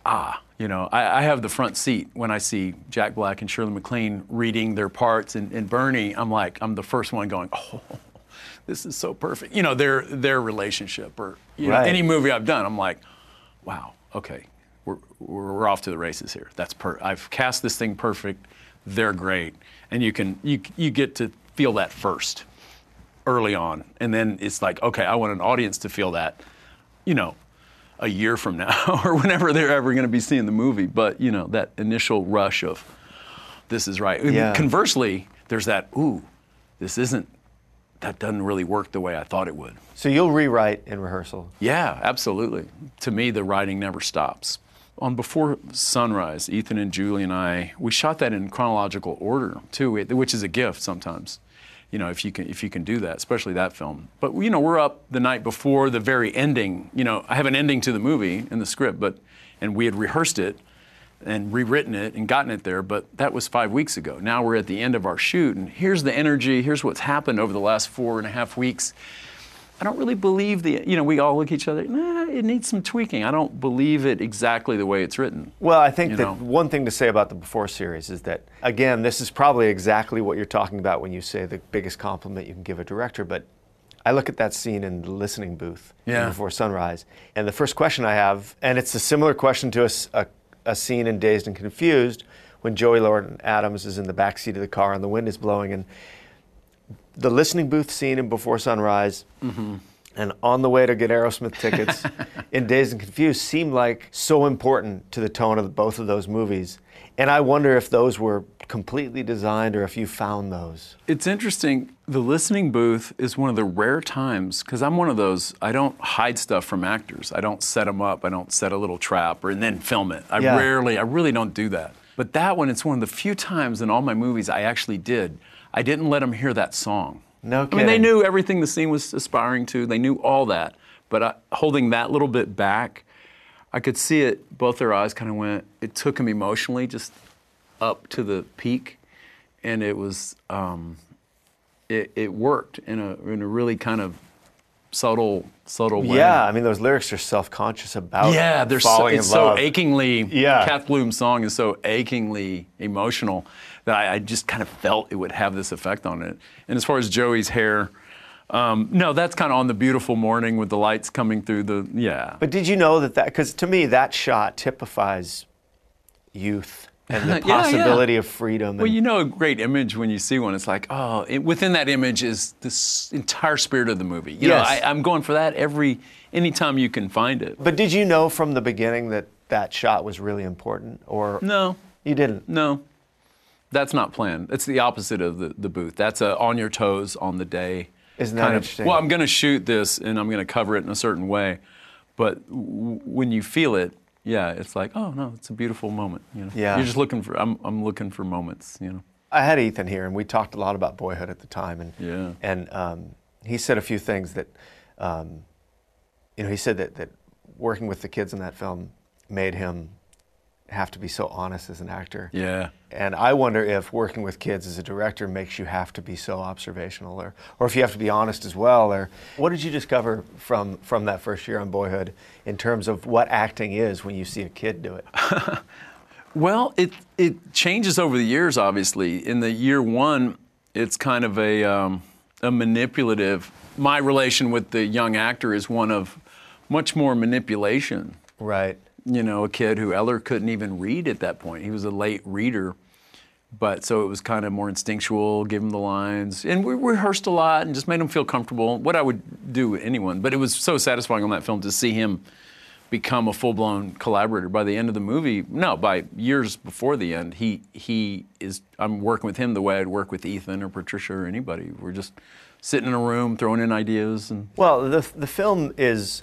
ah, you know, I, I have the front seat when I see Jack Black and Shirley MacLaine reading their parts, and, and Bernie, I'm like, I'm the first one going, oh, this is so perfect. You know, their their relationship, or you Right. know, any movie I've done, I'm like, wow, okay, we're we're, we're off to the races here. That's per. I've cast this thing perfect. They're great, and you can you you get to feel that first, early on, and then it's like, okay, I want an audience to feel that, you know, a year from now or whenever they're ever going to be seeing the movie. But you know, that initial rush of this is right. Yeah. Conversely, there's that, ooh, this isn't. That doesn't really work the way I thought it would. So you'll rewrite in rehearsal? Yeah, absolutely. To me, the writing never stops. On Before Sunrise, Ethan and Julie and I, we shot that in chronological order too, which is a gift sometimes. You know, if you can if you can do that, especially that film. But you know, we're up the night before the very ending. You know, I have an ending to the movie in the script, but and we had rehearsed it and rewritten it and gotten it there, but that was five weeks ago. Now we're at the end of our shoot, and here's the energy, here's what's happened over the last four and a half weeks. I don't really believe the, you know, we all look at each other, nah, it needs some tweaking. I don't believe it exactly the way it's written. Well, I think you that know? one thing to say about the Before series is that, again, this is probably exactly what you're talking about when you say the biggest compliment you can give a director, but I look at that scene in the listening booth Yeah. in Before Sunrise, and the first question I have, and it's a similar question to a, s- a- a scene in Dazed and Confused when Joey Lauren Adams is in the backseat of the car and the wind is blowing, and the listening booth scene in Before Sunrise Mm-hmm. and on the way to get Aerosmith tickets in Dazed and Confused seemed like so important to the tone of both of those movies. And I wonder if those were completely designed or if you found those. It's interesting. The listening booth is one of the rare times, because I'm one of those, I don't hide stuff from actors. I don't set them up. I don't set a little trap or and then film it. I Yeah. rarely, I really don't do that. But that one, it's one of the few times in all my movies I actually did. I didn't let them hear that song. No I mean, they kidding. knew everything the scene was aspiring to. They knew all that. But I, holding that little bit back, I could see it, both their eyes kind of went, it took them emotionally just up to the peak. And it was, um, it, it worked in a in a really kind of subtle, subtle way. Yeah, I mean, those lyrics are self-conscious about Yeah, they're so, falling it's in so love. achingly, Yeah. Kath Bloom's song is so achingly emotional that I, I just kind of felt it would have this effect on it. And as far as Joey's hair, um, no, that's kind of on the beautiful morning with the lights coming through the, yeah. But did you know that that, because to me that shot typifies youth and the Yeah, yeah. possibility of freedom. Well, and- you know a great image when you see one. It's like, oh, it, within that image is this entire spirit of the movie. You Yes. know, I, I'm going for that every, anytime you can find it. But did you know from the beginning that that shot was really important, or No, you didn't? no, that's not planned. It's the opposite of the, the booth. That's a on your toes on the day. Isn't that kind of, interesting? well, I'm going to shoot this and I'm going to cover it in a certain way, but w- when you feel it, yeah, it's like, oh no, it's a beautiful moment. You know, Yeah. you're just looking for. I'm I'm looking for moments. You know. I had Ethan here, and we talked a lot about Boyhood at the time, and Yeah. and um, he said a few things that, um, you know, he said that that working with the kids in that film made him have to be so honest as an actor. Yeah. And I wonder if working with kids as a director makes you have to be so observational, or, or if you have to be honest as well. Or what did you discover from, from that first year on Boyhood in terms of what acting is when you see a kid do it? Well, it it changes over the years. Obviously, in the year one, it's kind of a um, a manipulative. My relation with the young actor is one of much more manipulation. Right. You know, a kid who Eller couldn't even read at that point. He was a late reader, but so it was kind of more instinctual, give him the lines. And we rehearsed a lot and just made him feel comfortable, what I would do with anyone. But it was so satisfying on that film to see him become a full-blown collaborator. By the end of the movie, no, by years before the end, he he is, I'm working with him the way I'd work with Ethan or Patricia or anybody. We're just sitting in a room, throwing in ideas. And Well, the the film is,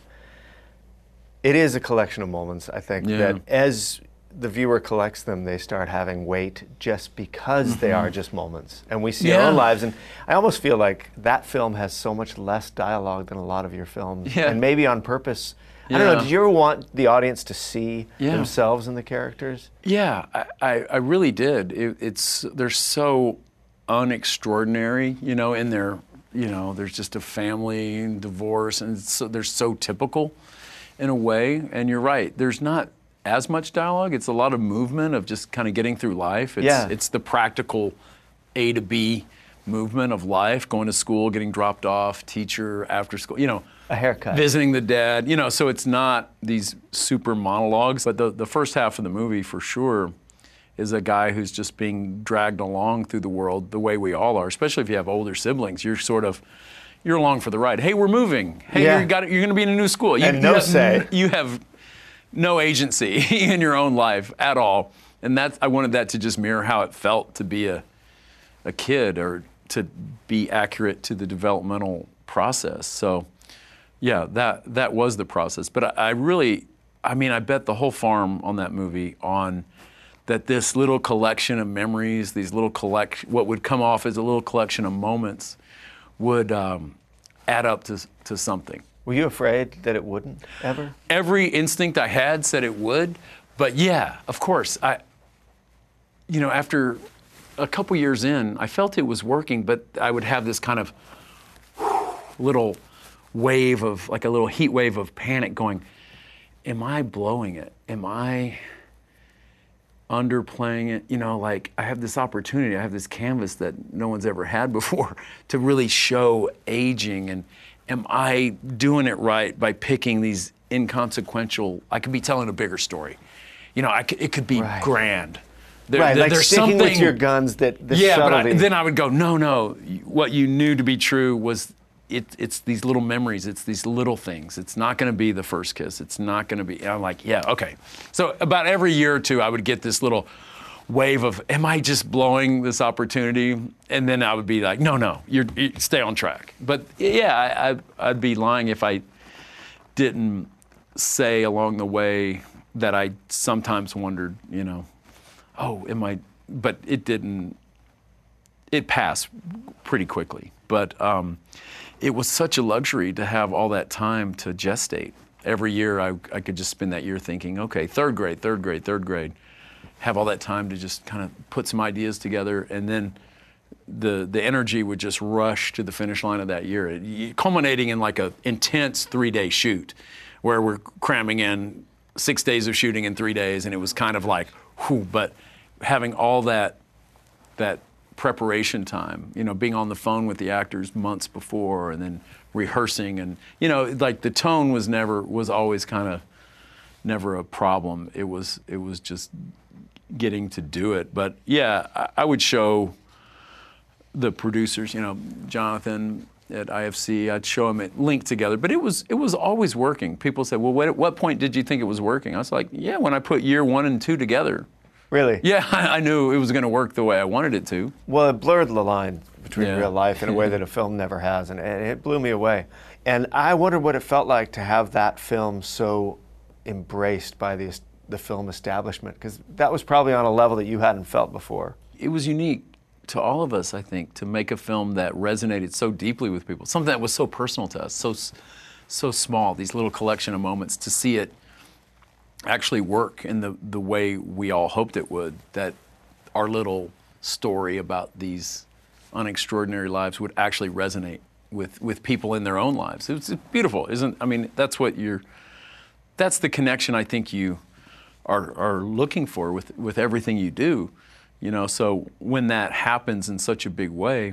it is a collection of moments, I think, Yeah. that as the viewer collects them, they start having weight just because they are just moments. And we see our Yeah. own lives, and I almost feel like that film has so much less dialogue than a lot of your films. Yeah. And maybe on purpose. I don't know, Yeah. did you ever want the audience to see Yeah. themselves in the characters? Yeah, I, I, I really did. It, it's they're so unextraordinary, you know, in their, you know, there's just a family and divorce, and it's so, they're so typical in a way. And you're right, there's not as much dialogue. It's a lot of movement of just kind of getting through life. It's, Yeah. it's the practical A to B movement of life, going to school, getting dropped off, teacher, after school, you know. A haircut. Visiting the dad, you know, so it's not these super monologues. But the, the first half of the movie, for sure, is a guy who's just being dragged along through the world the way we all are, especially if you have older siblings. You're sort of, you're along for the ride. Hey, we're moving. Hey, Yeah. you got, you're going to be in a new school. You, And you no have, say. You have no agency in your own life at all. And that's, I wanted that to just mirror how it felt to be a, a kid, or to be accurate to the developmental process. So, yeah, that that was the process. But I, I really, I mean, I bet the whole farm on that movie on that this little collection of memories, these little collect, what would come off as a little collection of moments, would um, add up to to something. Were you afraid that it wouldn't ever? Every instinct I had said it would, but yeah, of course. I, you know, after a couple years in, I felt it was working, but I would have this kind of little wave of, like a little heat wave of panic going, am I blowing it? Am I underplaying it? You know, like I have this opportunity, I have this canvas that no one's ever had before to really show aging, and am I doing it right by picking these inconsequential, I could be telling a bigger story. You know, I could, it could be Right. grand. There, right, there- like there's sticking something, with your guns, that the yeah, but I, subtlety. then I would go, no, no. What you knew to be true was it, it's these little memories. It's these little things. It's not going to be the first kiss. It's not going to be. I'm like, yeah, okay. So about every year or two, I would get this little wave of, am I just blowing this opportunity? And then I would be like, no, no, you're, you stay on track. But yeah, I, I, I'd be lying if I didn't say along the way that I sometimes wondered, you know, oh, am I? But it didn't. It passed pretty quickly. But um, it was such a luxury to have all that time to gestate. Every year, I, I could just spend that year thinking, okay, third grade, third grade, third grade. Have all that time to just kind of put some ideas together, and then the the energy would just rush to the finish line of that year, it, culminating in like a intense three-day shoot, where we're cramming in six days of shooting in three days, and it was kind of like, whew, but having all that that preparation time, you know, being on the phone with the actors months before, and then rehearsing, and you know, like the tone was never was always kind of never a problem. It was it was just getting to do it. But yeah, I, I would show the producers, you know, Jonathan at I F C, I'd show them it linked together, but it was it was always working. People said, well, what, at what point did you think it was working? I was like, yeah, when I put year one and two together. Really? Yeah, I, I knew it was going to work the way I wanted it to. Well, it blurred the line between Yeah. real life in a way that a film never has, and, and it blew me away. And I wondered what it felt like to have that film so embraced by the the film establishment, because that was probably on a level that you hadn't felt before. It was unique to all of us, I think, to make a film that resonated so deeply with people, something that was so personal to us, so so small, these little collection of moments, to see it actually work in the, the way we all hoped it would, that our little story about these unextraordinary lives would actually resonate with, with people in their own lives. It was beautiful, isn't, I mean, that's what you're, that's the connection I think you are, are looking for with, with everything you do. You know, so when that happens in such a big way,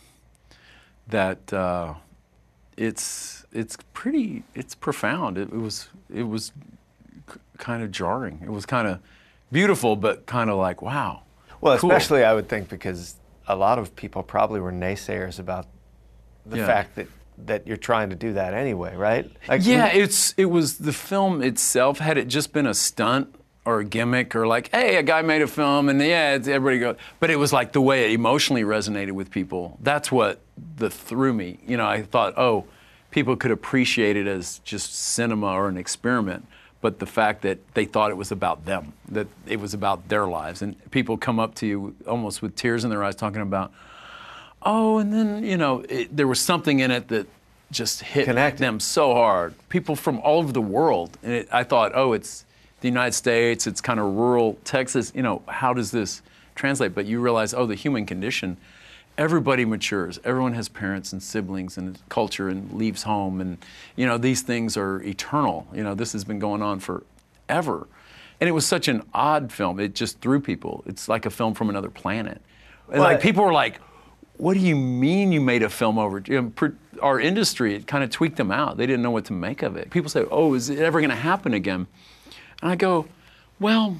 that uh, it's it's pretty it's profound. It, it was it was c- kind of jarring. It was kind of beautiful, but kind of like, wow. Well, cool. especially I would think because a lot of people probably were naysayers about the Yeah. fact that that you're trying to do that anyway, right? Like, Yeah, it's it was the film itself. Had it just been a stunt or a gimmick, or like, hey, a guy made a film, and yeah, it's, everybody goes. But it was like the way it emotionally resonated with people. That's what the threw me. You know, I thought, oh, people could appreciate it as just cinema or an experiment, but the fact that they thought it was about them, that it was about their lives, and people come up to you almost with tears in their eyes, talking about, oh, and then you know, it, there was something in it that just hit Connected. them so hard. People from all over the world, and it, I thought, oh, it's the United States, it's kind of rural Texas, you know, how does this translate? But you realize, oh, the human condition, everybody matures. Everyone has parents and siblings and culture and leaves home, and, you know, these things are eternal. You know, this has been going on forever. And it was such an odd film. It just threw people. It's like a film from another planet. And Well, like people were like, what do you mean you made a film over? You know, per, our industry, it kind of tweaked them out. They didn't know what to make of it. People say, oh, is it ever going to happen again? And I go, well,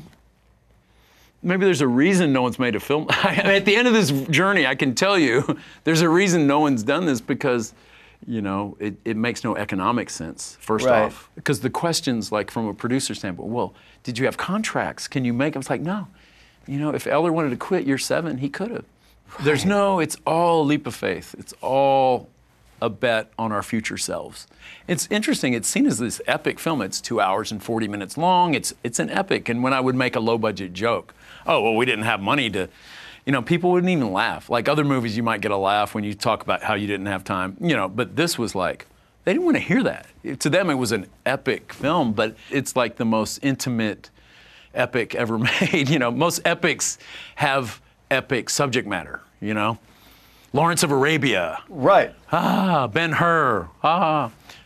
maybe there's a reason no one's made a film. At the end of this journey, I can tell you, there's a reason no one's done this because, you know, it, it makes no economic sense, first Right. off. Because the questions, like from a producer standpoint, well, did you have contracts? Can you make? I was like, no. You know, if Eller wanted to quit year seven, he could have. Right. There's no, it's all a leap of faith. It's all a bet on our future selves. It's interesting, it's seen as this epic film. It's two hours and forty minutes long. It's it's an epic. And when I would make a low budget joke, oh, well, we didn't have money to, you know, people wouldn't even laugh. Like other movies, you might get a laugh when you talk about how you didn't have time, you know, but this was like, they didn't want to hear that. It, to them, it was an epic film, but it's like the most intimate epic ever made. You know, most epics have epic subject matter, you know? Lawrence of Arabia. Right. Ah, Ben-Hur. Ah.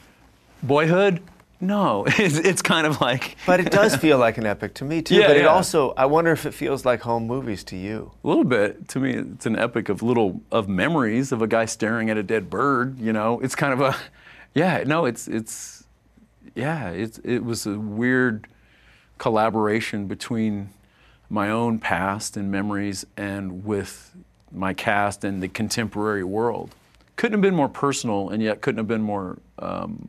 Boyhood? No, it's, it's kind of like... But it does feel like an epic to me, too. Yeah, but it yeah. also, I wonder if it feels like home movies to you. A little bit. To me, it's an epic of little, of memories of a guy staring at a dead bird, you know? It's kind of a, yeah, no, it's, it's, yeah, it's, it was a weird collaboration between my own past and memories and with my cast and the contemporary world. Couldn't have been more personal, and yet couldn't have been more um,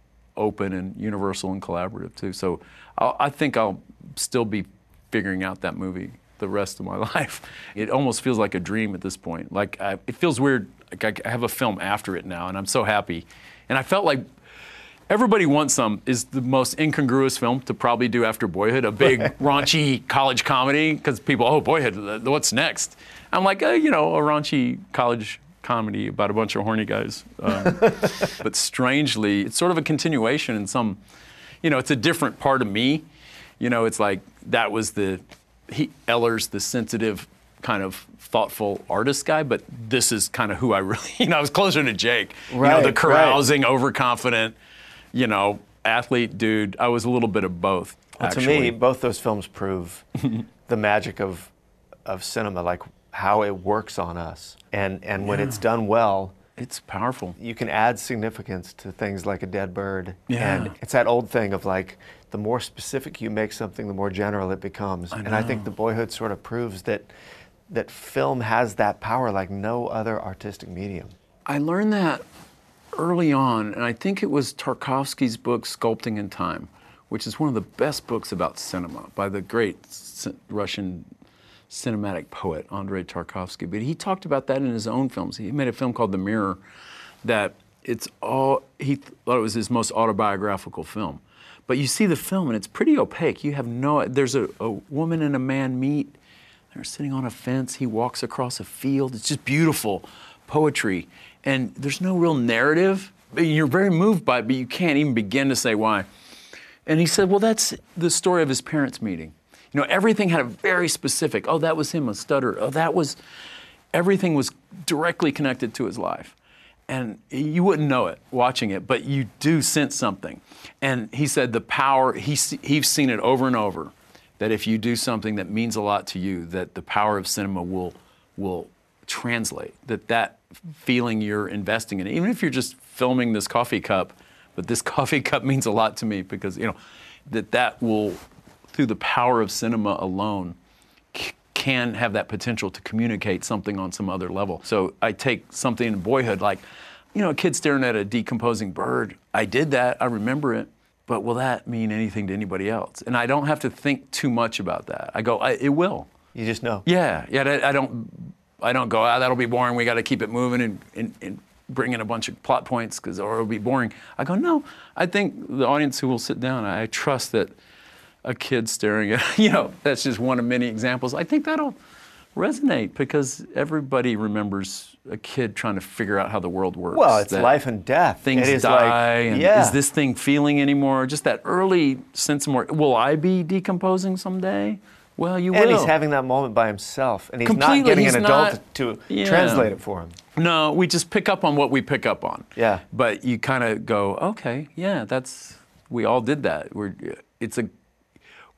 open and universal and collaborative too. So I'll, I think I'll still be figuring out that movie the rest of my life. It almost feels like a dream at this point. Like I, it feels weird. Like I have a film after it now, and I'm so happy. And I felt like Everybody Wants Some is the most incongruous film to probably do after Boyhood, a big raunchy college comedy, because people, oh, Boyhood, what's next? I'm like, uh, you know, a raunchy college comedy about a bunch of horny guys. Um, but strangely, it's sort of a continuation in some, you know, it's a different part of me. You know, it's like that was the, he, Eller's the sensitive, kind of thoughtful artist guy, but this is kind of who I really, you know, I was closer to Jake. Right, you know, the carousing, right. overconfident, you know, athlete dude. I was a little bit of both, Well, actually. to me, both those films prove the magic of of cinema, like how it works on us. And and when Yeah. it's done well, It's powerful. you can add significance to things like a dead bird. Yeah. And it's that old thing of like, the more specific you make something, the more general it becomes. I and I think know. The Boyhood sort of proves that that film has that power like no other artistic medium. I learned that early on, and I think it was Tarkovsky's book, Sculpting in Time, which is one of the best books about cinema by the great C- Russian cinematic poet, Andrei Tarkovsky. But he talked about that in his own films. He made a film called The Mirror that it's all, he thought it was his most autobiographical film. But you see the film and it's pretty opaque. You have no, there's a, a woman and a man meet. They're sitting on a fence. He walks across a field. It's just beautiful poetry. And there's no real narrative. You're very moved by it, but you can't even begin to say why. And he said, well, that's the story of his parents' meeting. You know, everything had a very specific, oh, that was him, a stutter. Oh, that was, everything was directly connected to his life. And you wouldn't know it watching it, but you do sense something. And he said the power, he's, he's seen it over and over, that if you do something that means a lot to you, that the power of cinema will, will translate, that that feeling you're investing in, even if you're just filming this coffee cup, but this coffee cup means a lot to me because, you know, that that will, through the power of cinema alone, c- can have that potential to communicate something on some other level. So I take something in Boyhood, like, you know, a kid staring at a decomposing bird. I did that, I remember it, but will that mean anything to anybody else? And I don't have to think too much about that. I go, I, it will. You just know. Yeah, yeah. I, I don't, I don't go, ah, that'll be boring. We got to keep it moving and, and, and bring in a bunch of plot points, because or it'll be boring. I go, no. I think the audience who will sit down, I trust that a kid staring at, you know, that's just one of many examples. I think that'll resonate because everybody remembers a kid trying to figure out how the world works. Well, it's that life and death. Things it is die, like, and yeah. is this thing feeling anymore? Just that early sense of more, will I be decomposing someday? Well, you will. And he's having that moment by himself, and he's Completely, not getting he's an adult not- to yeah. translate it for him. No, we just pick up on what we pick up on. Yeah. But you kind of go, okay, yeah, that's, we all did that. We're, it's a,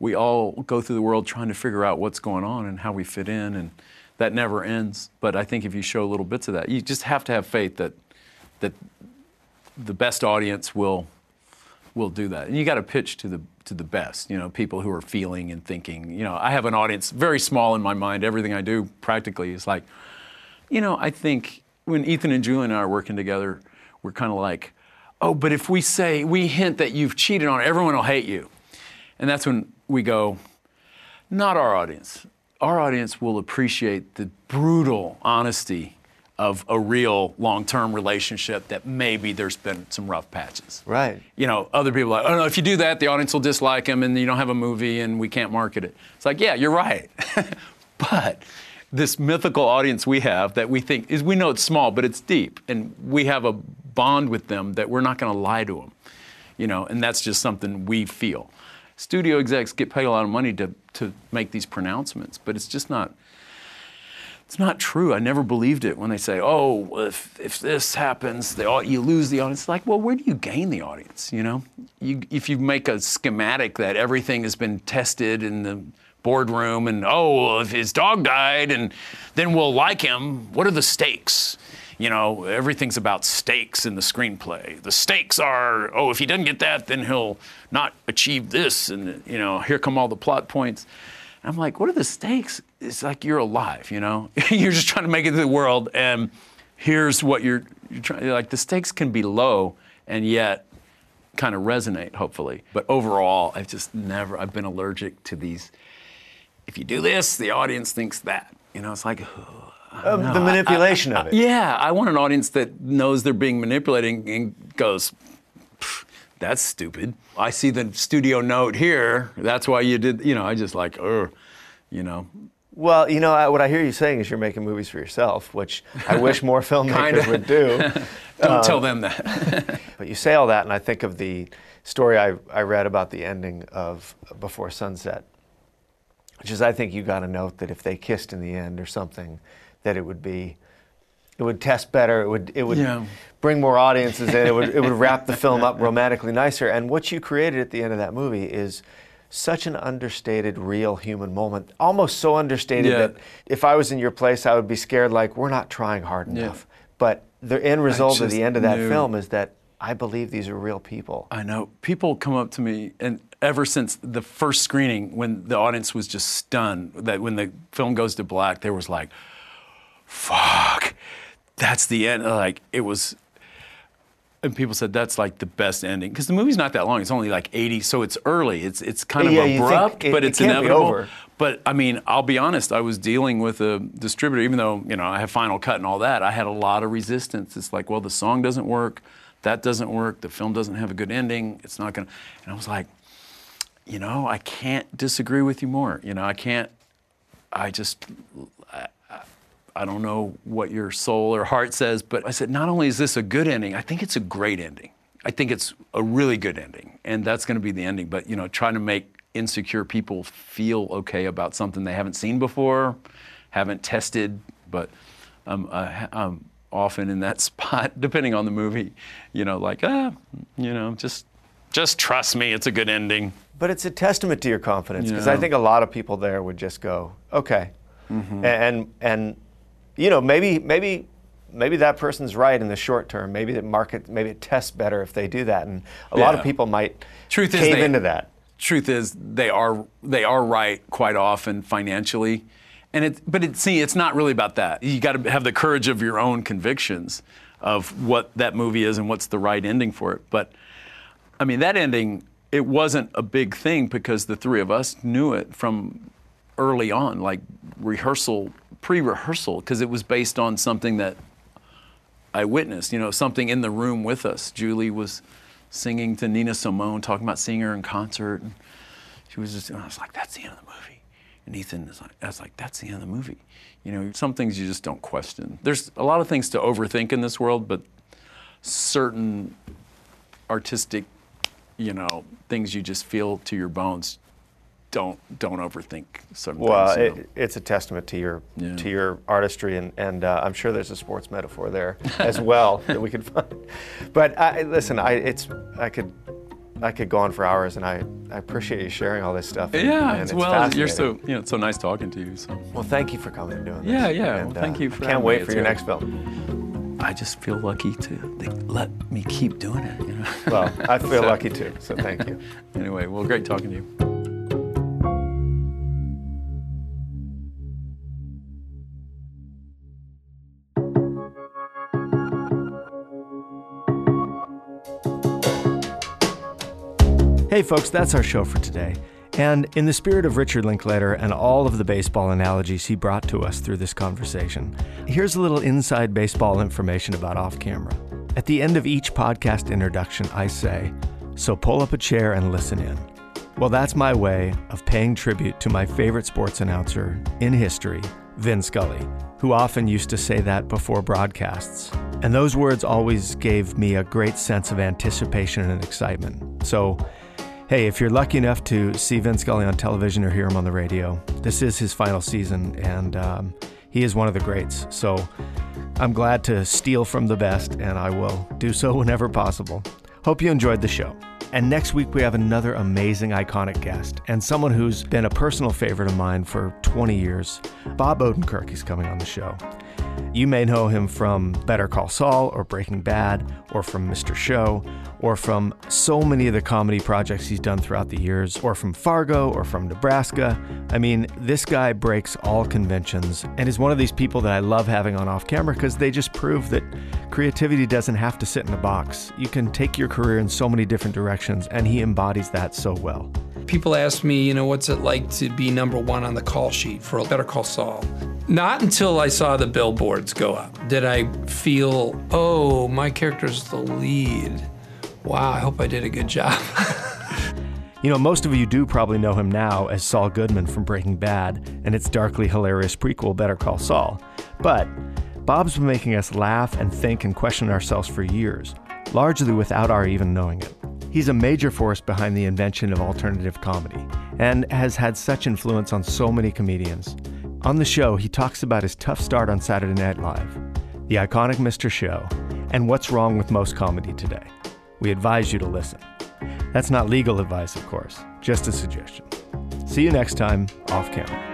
we all go through the world trying to figure out what's going on and how we fit in, and that never ends. But I think if you show little bits of that, you just have to have faith that that the best audience will will do that. And you got to pitch to the to the best, you know, people who are feeling and thinking. You know, I have an audience very small in my mind. Everything I do practically is like, you know, I think when Ethan and Julie and I are working together, we're kind of like, oh, but if we say, we hint that you've cheated on it, everyone will hate you. And that's when we go, not our audience. Our audience will appreciate the brutal honesty of a real long-term relationship that maybe there's been some rough patches. Right. You know, other people are like, oh no, if you do that, the audience will dislike him and you don't have a movie and we can't market it. It's like, yeah, you're right. But this mythical audience we have that we think is, we know it's small, but it's deep. And we have a bond with them that we're not going to lie to them. You know, and that's just something we feel. Studio execs get paid a lot of money to, to make these pronouncements, but it's just not, it's not true. I never believed it when they say, oh, if, if this happens, they all, you lose the audience. It's like, well, where do you gain the audience, you know? You, if you make a schematic that everything has been tested in the boardroom and, oh, if his dog died and then we'll like him, what are the stakes? You know, everything's about stakes in the screenplay. The stakes are, oh, if he doesn't get that, then he'll not achieve this. And, you know, here come all the plot points. I'm like, what are the stakes? It's like you're alive, you know? You're just trying to make it to the world, and here's what you're, you're trying, like the stakes can be low and yet kind of resonate, hopefully. But overall, I've just never, I've been allergic to these, if you do this, the audience thinks that. You know, it's like, oh, um, the manipulation I, I, of it. Yeah, I want an audience that knows they're being manipulated and goes, that's stupid. I see the studio note here. That's why you did, you know, I just like, oh, you know. Well, you know, I, what I hear you saying is you're making movies for yourself, which I wish more filmmakers would do. Don't um, tell them that. But you say all that, and I think of the story I, I read about the ending of Before Sunset, which is, I think you got a note that if they kissed in the end or something, that it would be, it would test better, it would it would yeah. bring more audiences in, it would it would wrap the film up romantically nicer. And what you created at the end of that movie is such an understated, real human moment, almost so understated yeah. that if I was in your place, I would be scared, like, we're not trying hard enough. Yeah. But the end result of the end of that knew. film is that I believe these are real people. I know. People come up to me, and ever since the first screening, when the audience was just stunned, that when the film goes to black, there was like, fuck, that's the end. Like, it was, and people said that's like the best ending. Because the movie's not that long. It's only like eighty, so it's early. It's it's kind of yeah, abrupt, it, but it it's can't inevitable. Be over. But I mean, I'll be honest, I was dealing with a distributor, even though, you know, I have Final Cut and all that, I had a lot of resistance. It's like, well, the song doesn't work, that doesn't work, the film doesn't have a good ending, it's not gonna, and I was like, you know, I can't disagree with you more. You know, I can't, I just, I, I don't know what your soul or heart says, but I said, not only is this a good ending, I think it's a great ending. I think it's a really good ending, and that's going to be the ending. But, you know, trying to make insecure people feel okay about something they haven't seen before, haven't tested, but um, uh, I'm often in that spot, depending on the movie, you know, like, ah, you know, just just trust me, it's a good ending. But it's a testament to your confidence, because Yeah. I think a lot of people there would just go, okay. Mm-hmm. And, and, you know, maybe, maybe, maybe that person's right in the short term. Maybe the market, maybe it tests better if they do that. And a lot of Yeah. people might Truth is cave they- into that. Truth is, they are they are right quite often financially, and it. But it, see, it's not really about that. You got to have the courage of your own convictions of what that movie is and what's the right ending for it. But I mean, that ending, it wasn't a big thing because the three of us knew it from early on, like rehearsal, pre-rehearsal, because it was based on something that I witnessed. You know, something in the room with us. Julie was singing to Nina Simone, talking about seeing her in concert. And she was just, and I was like, that's the end of the movie. And Ethan is like, I was like, that's the end of the movie. You know, some things you just don't question. There's a lot of things to overthink in this world, but certain artistic, you know, things you just feel to your bones, don't don't overthink certain Well, things. You know? it, it's a testament to your Yeah. to your artistry, and, and uh, I'm sure there's a sports metaphor there as well that we could find. But I, listen, I it's I could I could go on for hours, and I, I appreciate you sharing all this stuff. And, yeah, and it's well, you're so you know, it's so nice talking to you. So. Well, thank you for coming and doing this. Yeah, yeah. And, well, thank uh, you for I can't having wait me. for It's your good. next film. I just feel lucky to they let me keep doing it. You know? Well, I feel So- lucky too, so thank you. Anyway, well, great talking to you. Hey folks, that's our show for today. And in the spirit of Richard Linklater and all of the baseball analogies he brought to us through this conversation, here's a little inside baseball information about Off Camera. At the end of each podcast introduction, I say, "So pull up a chair and listen in." Well, that's my way of paying tribute to my favorite sports announcer in history, Vin Scully, who often used to say that before broadcasts. And those words always gave me a great sense of anticipation and excitement. So, hey, if you're lucky enough to see Vin Scully on television or hear him on the radio, this is his final season, and um, he is one of the greats. So I'm glad to steal from the best, and I will do so whenever possible. Hope you enjoyed the show. And next week we have another amazing, iconic guest, and someone who's been a personal favorite of mine for twenty years. Bob Odenkirk is coming on the show. You may know him from Better Call Saul or Breaking Bad, or from Mister Show, or from so many of the comedy projects he's done throughout the years, or from Fargo, or from Nebraska. I mean, this guy breaks all conventions and is one of these people that I love having on Off Camera because they just prove that creativity doesn't have to sit in a box. You can take your career in so many different directions, and he embodies that so well. People ask me, you know, what's it like to be number one on the call sheet for Better Call Saul? Not until I saw the billboards go up did I feel, oh, my character's the lead. Wow, I hope I did a good job. You know, most of you do probably know him now as Saul Goodman from Breaking Bad and its darkly hilarious prequel, Better Call Saul. But Bob's been making us laugh and think and question ourselves for years, largely without our even knowing it. He's a major force behind the invention of alternative comedy and has had such influence on so many comedians. On the show, he talks about his tough start on Saturday Night Live, the iconic Mister Show, and what's wrong with most comedy today. We advise you to listen. That's not legal advice, of course, just a suggestion. See you next time, Off Camera.